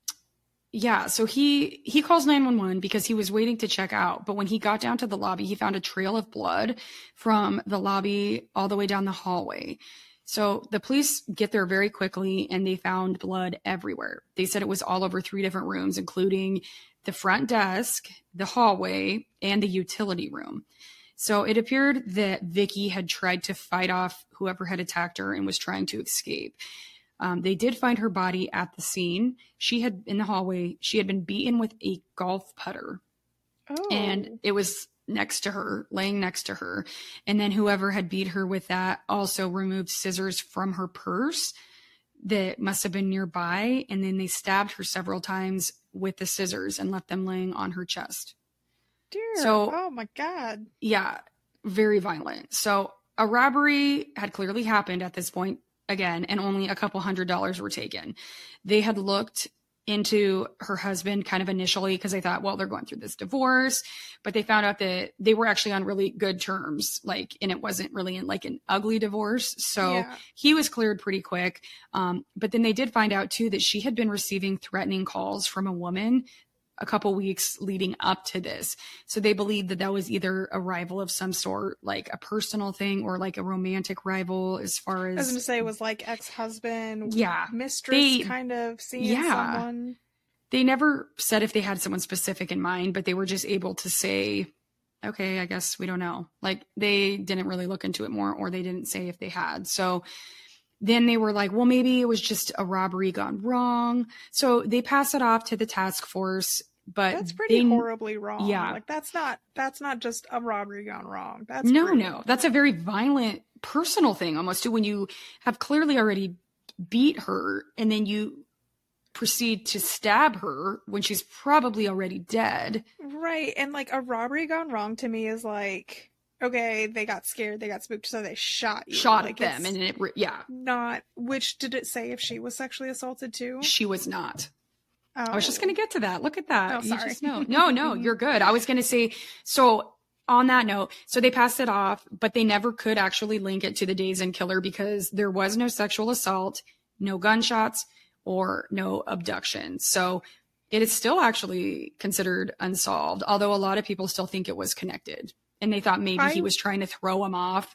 yeah, so he he calls nine one one because he was waiting to check out, but when he got down to the lobby, he found a trail of blood from the lobby all the way down the hallway. So the police get there very quickly and they found blood everywhere. They said it was all over three different rooms, including the front desk, the hallway, and the utility room. So it appeared that Vicky had tried to fight off whoever had attacked her and was trying to escape. Um, they did find her body at the scene. She had, in the hallway, she had been beaten with a golf putter. Oh. And it was next to her, laying next to her. And then whoever had beat her with that also removed scissors from her purse that must have been nearby. And then they stabbed her several times with the scissors and left them laying on her chest. Dear. So- oh my God. Yeah, very violent. So a robbery had clearly happened at this point again, and only a couple hundred dollars were taken. They had looked into her husband kind of initially because they thought, well, they're going through this divorce, but they found out that they were actually on really good terms, like, and it wasn't really like an ugly divorce. So Yeah. he was cleared pretty quick. Um, but then they did find out too that she had been receiving threatening calls from a woman a couple weeks leading up to this. So they believed that that was either a rival of some sort, like a personal thing or like a romantic rival as far I was as, going to say it was like ex-husband, Yeah. mistress They- kind of seeing Yeah. someone. they never said if they had someone specific in mind, but they were just able to say, okay, I guess we don't know. Like they didn't really look into it more, or they didn't say if they had. So then they were like, well, maybe it was just a robbery gone wrong. So they pass it off to the task force, but That's pretty they, horribly wrong. yeah. Like that's not that's not just a robbery gone wrong. That's no, brutal. no, that's a very violent personal thing almost too, when you have clearly already beat her and then you proceed to stab her when she's probably already dead. Right. And like a robbery gone wrong to me is like, okay, they got scared, they got spooked, so they shot you. Shot like, at them. it's And it, re- yeah, not which did it say if she was sexually assaulted too? she was not. Oh. I was just going to get to that. Look at that. Oh, You sorry. just know. No, no, you're good. I was going to say, so on that note, so they passed it off, but they never could actually link it to the Dazen killer because there was no sexual assault, no gunshots, or no abduction. So it is still actually considered unsolved, although a lot of people still think it was connected. And they thought maybe I- he was trying to throw him off.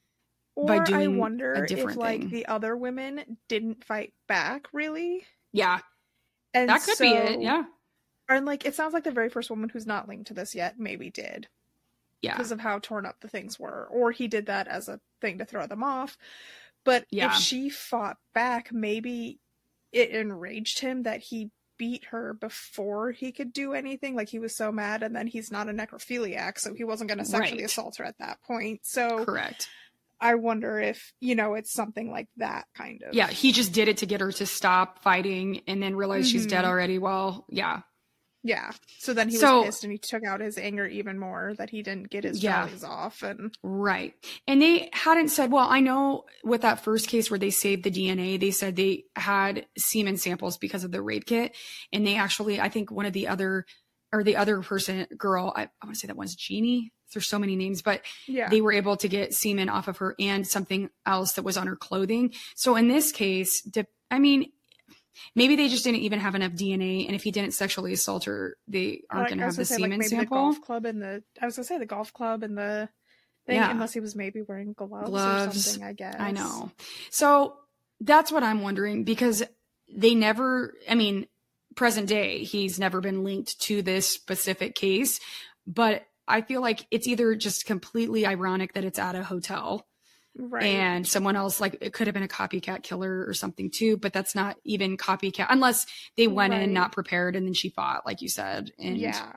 Or by I doing wonder a if different like thing. the other women didn't fight back really. Yeah, And that could be it. so- Yeah. And like it sounds like the very first woman who's not linked to this yet maybe did. Yeah. Because of how torn up the things were. Or he did that as a thing to throw them off. But Yeah. if she fought back, maybe it enraged him that he beat her before he could do anything. Like he was so mad, and then he's not a necrophiliac, so he wasn't going to sexually Right. assault her at that point. So Correct. I wonder if, you know, it's something like that kind of. Yeah, he just did it to get her to stop fighting and then realize she's dead Mhm. already. Well, yeah. Yeah. So then he So- was pissed and he took out his anger even more that he didn't get his Yeah. jollies off. And Right. And they hadn't said, well, I know with that first case where they saved the D N A, they said they had semen samples because of the rape kit. And they actually, I think one of the other, or the other person, girl, I, I want to say that one's Jeannie. There's so many names, but yeah. they were able to get semen off of her and something else that was on her clothing. So in this case, de- I mean, maybe they just didn't even have enough D N A. And if he didn't sexually assault her, they aren't Like, going to I have was the gonna say, like, semen maybe sample. The golf club and the I was gonna say the golf club and the thing, Yeah. unless he was maybe wearing gloves, Gloves. or something. I guess. I know. So that's what I'm wondering, because they never, I mean, present day, he's never been linked to this specific case, but I feel like it's either just completely ironic that it's at a hotel Right. and someone else, like it could have been a copycat killer or something too, but that's not even copycat unless they went Right. in not prepared and then she fought, like you said. And yeah,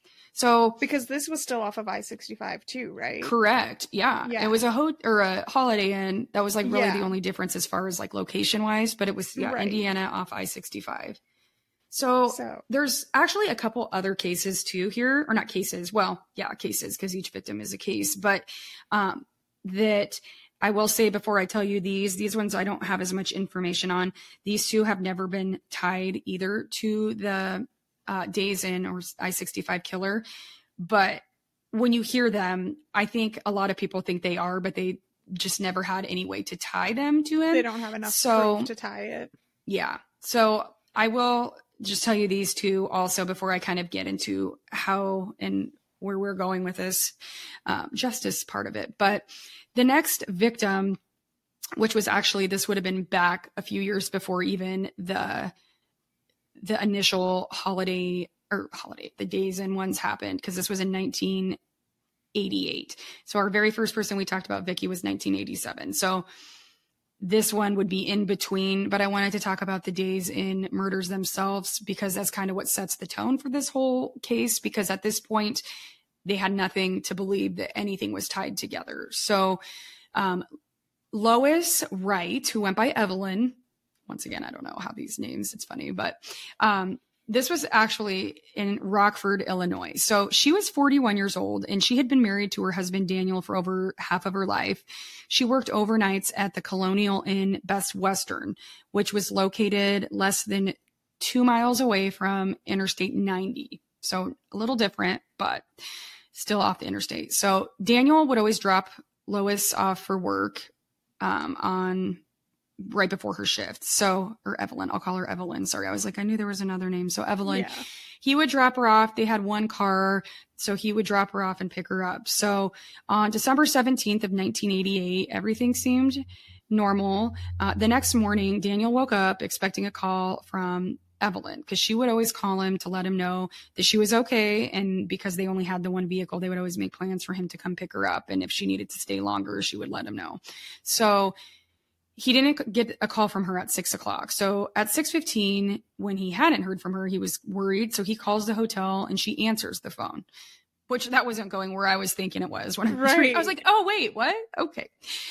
so because this was still off of I sixty-five too, right? correct. Yeah. Yeah. It was a ho- or a Holiday Inn. That was like really Yeah. the only difference as far as like location wise, but it was yeah, Right. Indiana off I sixty-five. So, So there's actually a couple other cases too here, or not cases. Well, yeah, cases, because each victim is a case, but um, that I will say before I tell you these, these ones I don't have as much information on. These two have never been tied either to the uh, Days Inn or I sixty-five killer. But when you hear them, I think a lot of people think they are, but they just never had any way to tie them to him. they don't have enough So, proof to tie it. Yeah. So I will just tell you these two also before I kind of get into how and where we're going with this um, justice part of it. But the next victim, which was actually, this would have been back a few years before even the, the initial holiday or holiday, the Days Inn ones happened, because this was in nineteen eighty-eight. So our very first person we talked about, Vicky, was nineteen eighty-seven. So this one would be in between, but I wanted to talk about the Days Inn murders themselves, because that's kind of what sets the tone for this whole case, because at this point they had nothing to believe that anything was tied together. So um, Lois Wright, who went by Evelyn, once again, I don't know how these names, it's funny, but um, this was actually in Rockford, Illinois. So she was forty-one years old, and she had been married to her husband, Daniel, for over half of her life. She worked overnights at the Colonial Inn Best Western, which was located less than two miles away from Interstate ninety. So a little different, but still off the interstate. So Daniel would always drop Lois off for work um, on right before her shift. So, or Evelyn, I'll call her Evelyn. Sorry. I was like, I knew there was another name. So Evelyn, Yeah. he would drop her off. They had one car. So he would drop her off and pick her up. So on December seventeenth of nineteen eighty-eight, everything seemed normal. Uh, the next morning, Daniel woke up expecting a call from Evelyn, because she would always call him to let him know that she was okay. And because they only had the one vehicle, they would always make plans for him to come pick her up. And if she needed to stay longer, she would let him know. So he didn't get a call from her at six o'clock. So at six fifteen, when he hadn't heard from her, he was worried. So he calls the hotel and she answers the phone, which that wasn't going where I was thinking it was. When I was, Right. I was like, oh, wait, what? Okay.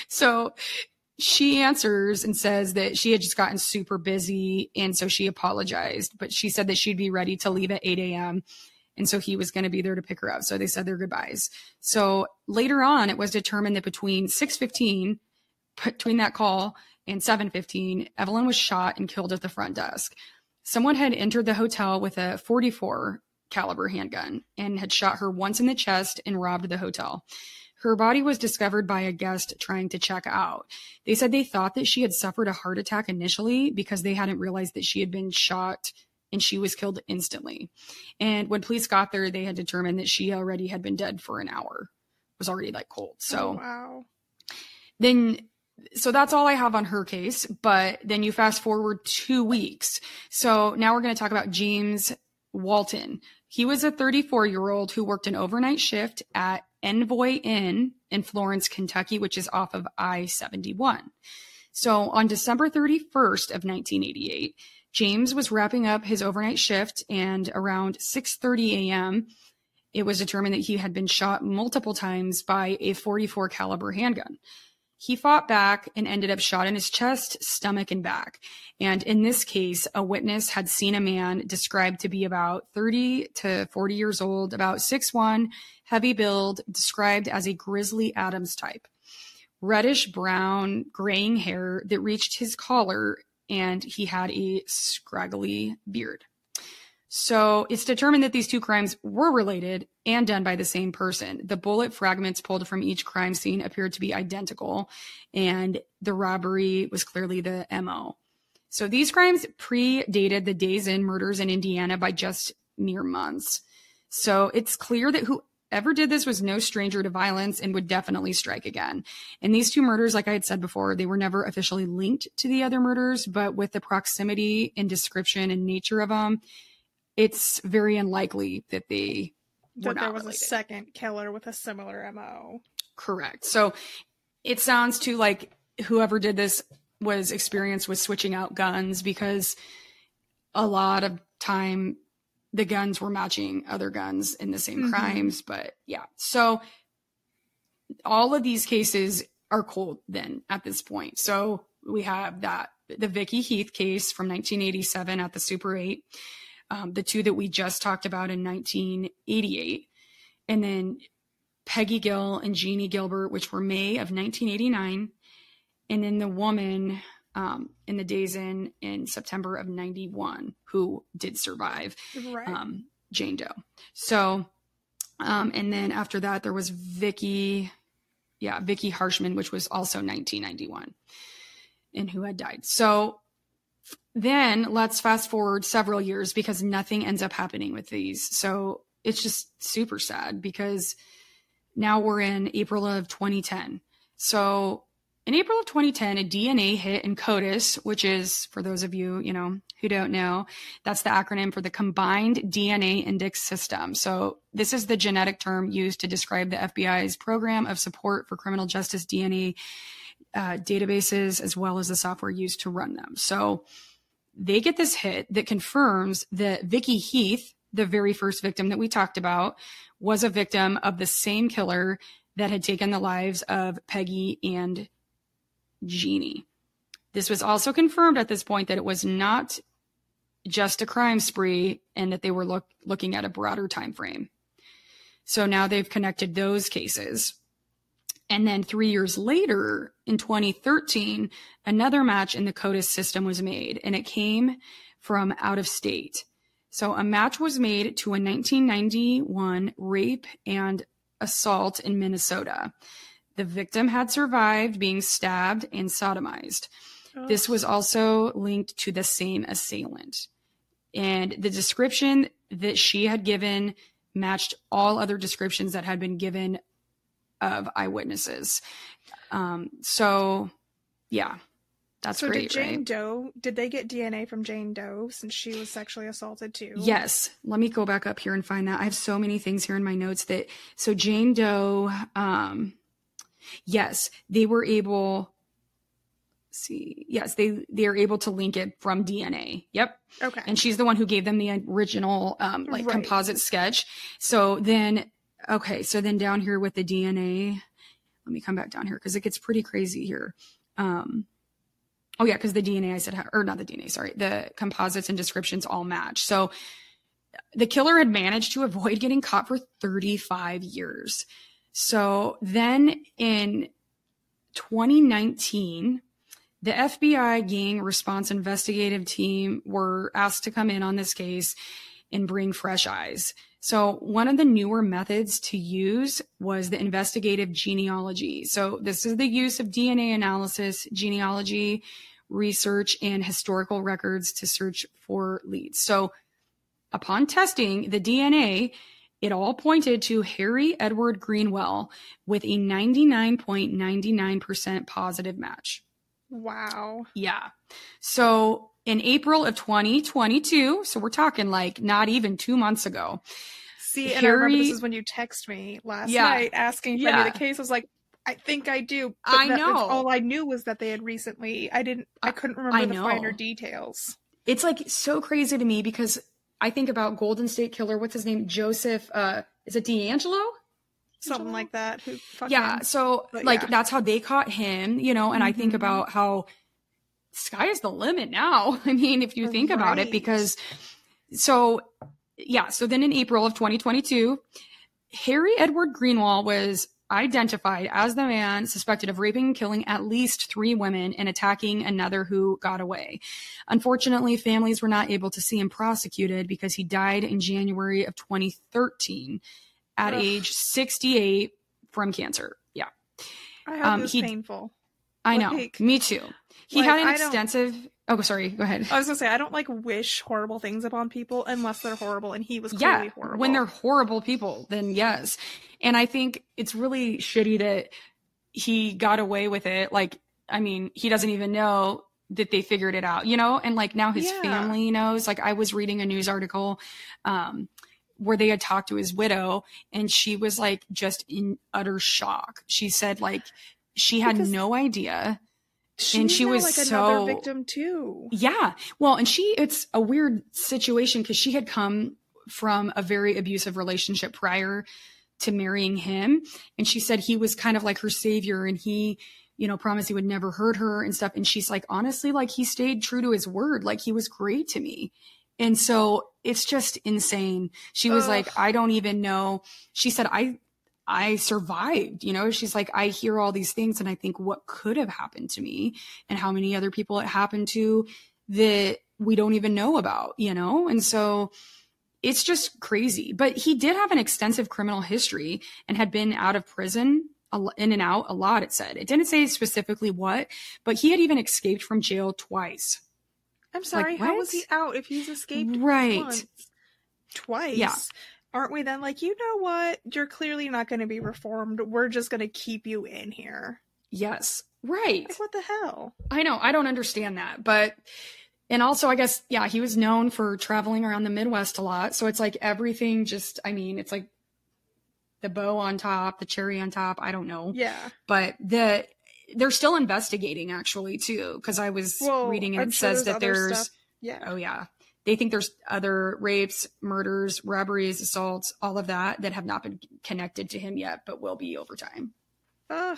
So she answers and says that she had just gotten super busy. And so she apologized, but she said that she'd be ready to leave at eight a.m. And so he was going to be there to pick her up. So they said their goodbyes. So later on, it was determined that between six fifteen, between that call and seven fifteen, Evelyn was shot and killed at the front desk. Someone had entered the hotel with a forty-four caliber handgun and had shot her once in the chest and robbed the hotel. Her body was discovered by a guest trying to check out. They said they thought that she had suffered a heart attack initially because they hadn't realized that she had been shot and she was killed instantly. And when police got there, they had determined that she already had been dead for an hour. It was already like cold. So Oh, wow. then So that's all I have on her case. But then you fast forward two weeks. So now we're going to talk about James Walton. He was a thirty-four-year-old who worked an overnight shift at Envoy Inn in Florence, Kentucky, which is off of I seventy-one. So on December thirty-first of nineteen eighty-eight, James was wrapping up his overnight shift, and around six thirty a.m., it was determined that he had been shot multiple times by a forty-four caliber handgun. He fought back and ended up shot in his chest, stomach, and back. And in this case, a witness had seen a man described to be about thirty to forty years old, about six one, heavy build, described as a Grizzly Adams type. Reddish brown, graying hair that reached his collar, and he had a scraggly beard. So it's determined that these two crimes were related and done by the same person. The bullet fragments pulled from each crime scene appeared to be identical, and the robbery was clearly the M O. So these crimes predated the Days Inn murders in Indiana by just mere months. So it's clear that whoever did this was no stranger to violence and would definitely strike again. And these two murders, like I had said before, they were never officially linked to the other murders, but with the proximity and description and nature of them, it's very unlikely that they were That not there was related. a second killer with a similar M O. Correct. So it sounds to like whoever did this was experienced with switching out guns, because a lot of time the guns were matching other guns in the same Mhm. crimes. But yeah, so all of these cases are cold then at this point. So we have that, the Vicky Heath case from nineteen eighty-seven at the Super eight. um, the two that we just talked about in nineteen eighty-eight. And then Peggy Gill and Jeannie Gilbert, which were May of nineteen eighty-nine. And then the woman um, in the Days Inn in September of ninety-one, who did survive, Right. um, Jane Doe. So, um, and then after that, there was Vicky, yeah, Vicky Harshman, which was also nineteen ninety-one, and who had died. So then let's fast forward several years, because nothing ends up happening with these. So it's just super sad, because now we're in April of twenty ten. So in April of twenty ten, a D N A hit in CODIS, which is, for those of you, you know, who don't know, that's the acronym for the Combined D N A Index System. So this is the genetic term used to describe the F B I's program of support for criminal justice D N A uh, databases, as well as the software used to run them. So they get this hit that confirms that Vicky Heath, the very first victim that we talked about, was a victim of the same killer that had taken the lives of Peggy and Jeannie. This was also confirmed at this point that it was not just a crime spree, and that they were look, looking at a broader time frame. So now they've connected those cases. And then three years later, in twenty thirteen, another match in the CODIS system was made, and it came from out of state. So a match was made to a nineteen ninety-one rape and assault in Minnesota. The victim had survived being stabbed and sodomized. Oh. This was also linked to the same assailant. And the description that she had given matched all other descriptions that had been given of eyewitnesses. Um, so, yeah, that's so great, did Jane right? Doe, did they get D N A from Jane Doe since she was sexually assaulted too? Yes. Let me go back up here and find that. I have so many things here in my notes that, so Jane Doe, um, yes, they were able, see, yes, they, they are able to link it from D N A. Yep. Okay. And she's the one who gave them the original, um, like Right. composite sketch. So then, okay. So then down here with the D N A, let me come back down here, cause it gets pretty crazy here. Um, oh yeah. Cause the D N A I said, or not the D N A, sorry. The composites and descriptions all match. So the killer had managed to avoid getting caught for thirty-five years. So then in twenty nineteen, the F B I Gang Response Investigative Team were asked to come in on this case and bring fresh eyes. So one of the newer methods to use was the investigative genealogy. So this is the use of D N A analysis, genealogy, research, and historical records to search for leads. So upon testing the D N A, it all pointed to Harry Edward Greenwell with a ninety-nine point nine nine percent positive match. Wow. Yeah. So in April of twenty twenty-two, so we're talking like not even two months ago. See, and Harry, I remember this is when you text me last yeah, night asking for yeah. me the case. I was like, I think I do. But I that, know. All I knew was that they had recently, I didn't, I couldn't remember I the know. finer details. It's like so crazy to me, because I think about Golden State Killer. What's his name? Joseph, uh, is it D'Angelo? Something Angelo? Like that. Who fucking, yeah. So but like, yeah. that's how they caught him, you know, and mm-hmm. I think about how sky is the limit now. I mean, if you think right. about it, because so yeah. So then in April of twenty twenty-two, Harry Edward Greenwell was identified as the man suspected of raping and killing at least three women and attacking another who got away. Unfortunately, families were not able to see him prosecuted because he died in January of twenty thirteen at Ugh. age sixty-eight from cancer. Yeah. I hope um, it was he, painful. I know. Like, me too. He like, had an I extensive... Oh, sorry. Go ahead. I was going to say, I don't like wish horrible things upon people unless they're horrible, and he was clearly yeah, horrible. When they're horrible people, then yes. And I think it's really shitty that he got away with it. Like, I mean, he doesn't even know that they figured it out, you know? And like now his yeah. family knows. Like I was reading a news article um, where they had talked to his widow, and she was like just in utter shock. She said like she had because no idea. She's and she was like so another victim too. Yeah. Well, and she, it's a weird situation because she had come from a very abusive relationship prior to marrying him. And she said he was kind of like her savior, and he, you know, promised he would never hurt her and stuff. And she's like, honestly, like he stayed true to his word. Like he was great to me. And so it's just insane. She was Ugh. like, I don't even know. She said, I, I survived, you know, she's like, I hear all these things and I think what could have happened to me and how many other people it happened to that we don't even know about, you know? And so it's just crazy. But he did have an extensive criminal history and had been out of prison in and out a lot, it said. It didn't say specifically what, but he had even escaped from jail twice. I'm sorry, like, how was he out if he's escaped right. once? Twice? Yeah. Aren't we then like, you know what? You're clearly not going to be reformed. We're just going to keep you in here. Yes. Right. Like, what the hell? I know. I don't understand that. But, and also, I guess, yeah, he was known for traveling around the Midwest a lot. So it's like everything just, I mean, it's like the bow on top, the cherry on top. I don't know. Yeah. But the, they're still investigating actually too. Cause I was well, reading and I'm it sure says that there's, stuff. Yeah. Oh yeah. They think there's other rapes, murders, robberies, assaults, all of that that have not been connected to him yet, but will be over time. Ugh.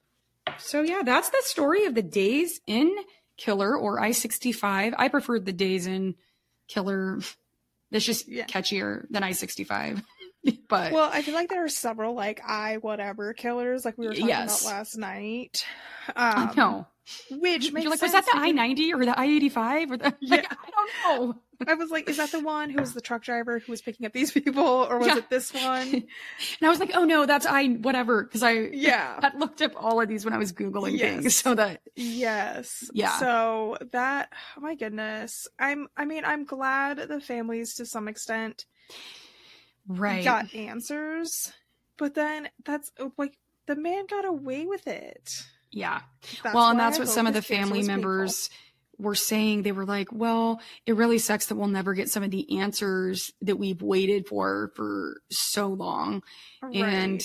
So yeah, that's the story of the Days Inn Killer, or I sixty-five. I preferred the Days Inn Killer. That's just yeah. catchier than I sixty-five. But well, I feel like there are several like I whatever killers, like we were talking yes. about last night. Um, I know. Which makes You're like, sense. was that the I ninety or the I eighty-five? Or the, yeah. like, I don't know. I was like, is that the one who was the truck driver who was picking up these people, or was yeah. it this one? And I was like, oh no, that's I whatever, because I yeah had looked up all of these when I was Googling yes. things. So that yes, yeah. So that, oh my goodness, I'm. I mean, I'm glad the families to some extent right got answers, but then that's like the man got away with it. Yeah. That's well, and that's what some of the family members painful. were saying. They were like, well, it really sucks that we'll never get some of the answers that we've waited for for so long. Right. And,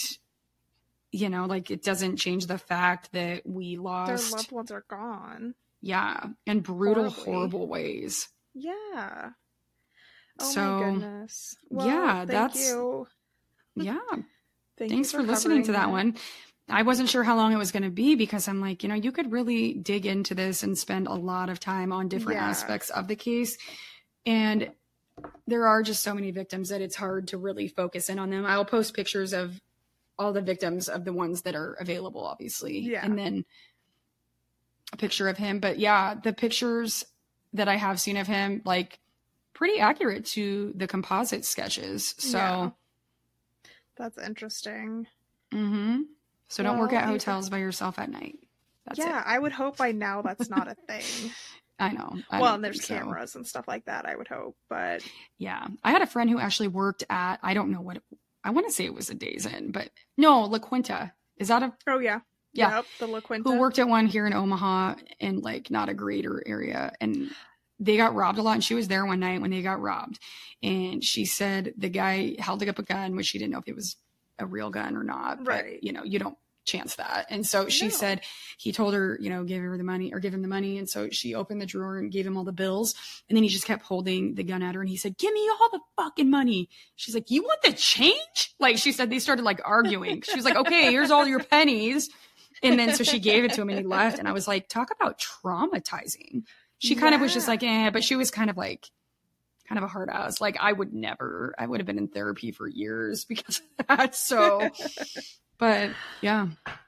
you know, like it doesn't change the fact that we lost. Their loved ones are gone. Yeah. In brutal, Horribly. horrible ways. Yeah. Oh so, my goodness. Well, yeah, thank that's, you. Yeah. Thank Thanks you for, for listening to that, that one. I wasn't sure how long it was going to be because I'm like, you know, you could really dig into this and spend a lot of time on different yeah. aspects of the case. And there are just so many victims that it's hard to really focus in on them. I'll post pictures of all the victims of the ones that are available, obviously. Yeah. And then a picture of him. But yeah, the pictures that I have seen of him, like pretty accurate to the composite sketches. So yeah. That's interesting. Mm-hmm. So well, don't work at hotels by yourself at night. That's yeah, it. I would hope by now that's not a thing. I know. I well, and there's so. cameras and stuff like that, I would hope. But yeah, I had a friend who actually worked at, I don't know what, it, I want to say it was a Days Inn, but no, La Quinta. Is that a? Oh, yeah. Yeah. Yep, the La Quinta. Who worked at one here in Omaha in like not a greater area. And they got robbed a lot. And she was there one night when they got robbed. And she said the guy held up a gun, which she didn't know if it was a real gun or not. Right. But, you know, you don't chance that. And so she no. said he told her, you know, give her the money or give him the money. And so she opened the drawer and gave him all the bills. And then he just kept holding the gun at her. And he said, give me all the fucking money. She's like, you want the change? Like she said, they started like arguing. She was like, okay, here's all your pennies. And then so she gave it to him and he left. And I was like, talk about traumatizing. She kind yeah. of was just like, eh, but she was kind of like, kind of a hard ass. Like I would never, I would have been in therapy for years because of that. So, but yeah.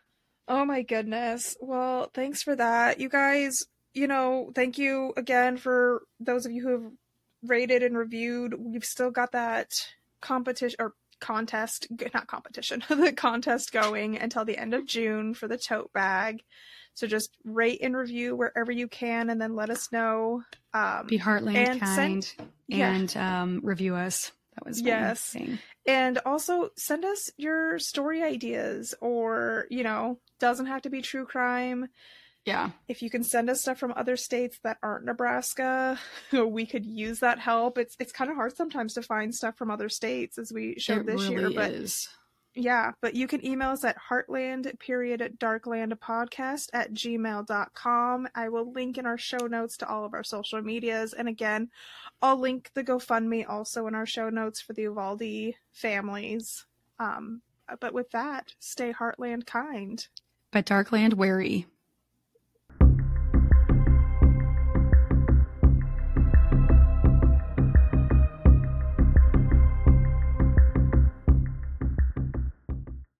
Oh my goodness. Well, thanks for that. You guys, you know, thank you again for those of you who have rated and reviewed. We've still got that competition or contest, not competition, the contest going until the end of June for the tote bag. So just rate and review wherever you can and then let us know. Um, Be Heartland and kind send, yeah. and um, review us. That was my yes. thing. And also send us your story ideas or, you know, doesn't have to be true crime. Yeah. If you can send us stuff from other states that aren't Nebraska, we could use that help. It's it's kind of hard sometimes to find stuff from other states as we showed it this really year. But is. yeah, but you can email us at heartland period darkland podcast at gmail dot com. I will link in our show notes to all of our social medias. And again, I'll link the GoFundMe also in our show notes for the Uvalde families. Um, but with that, stay Heartland kind. But Darkland wary.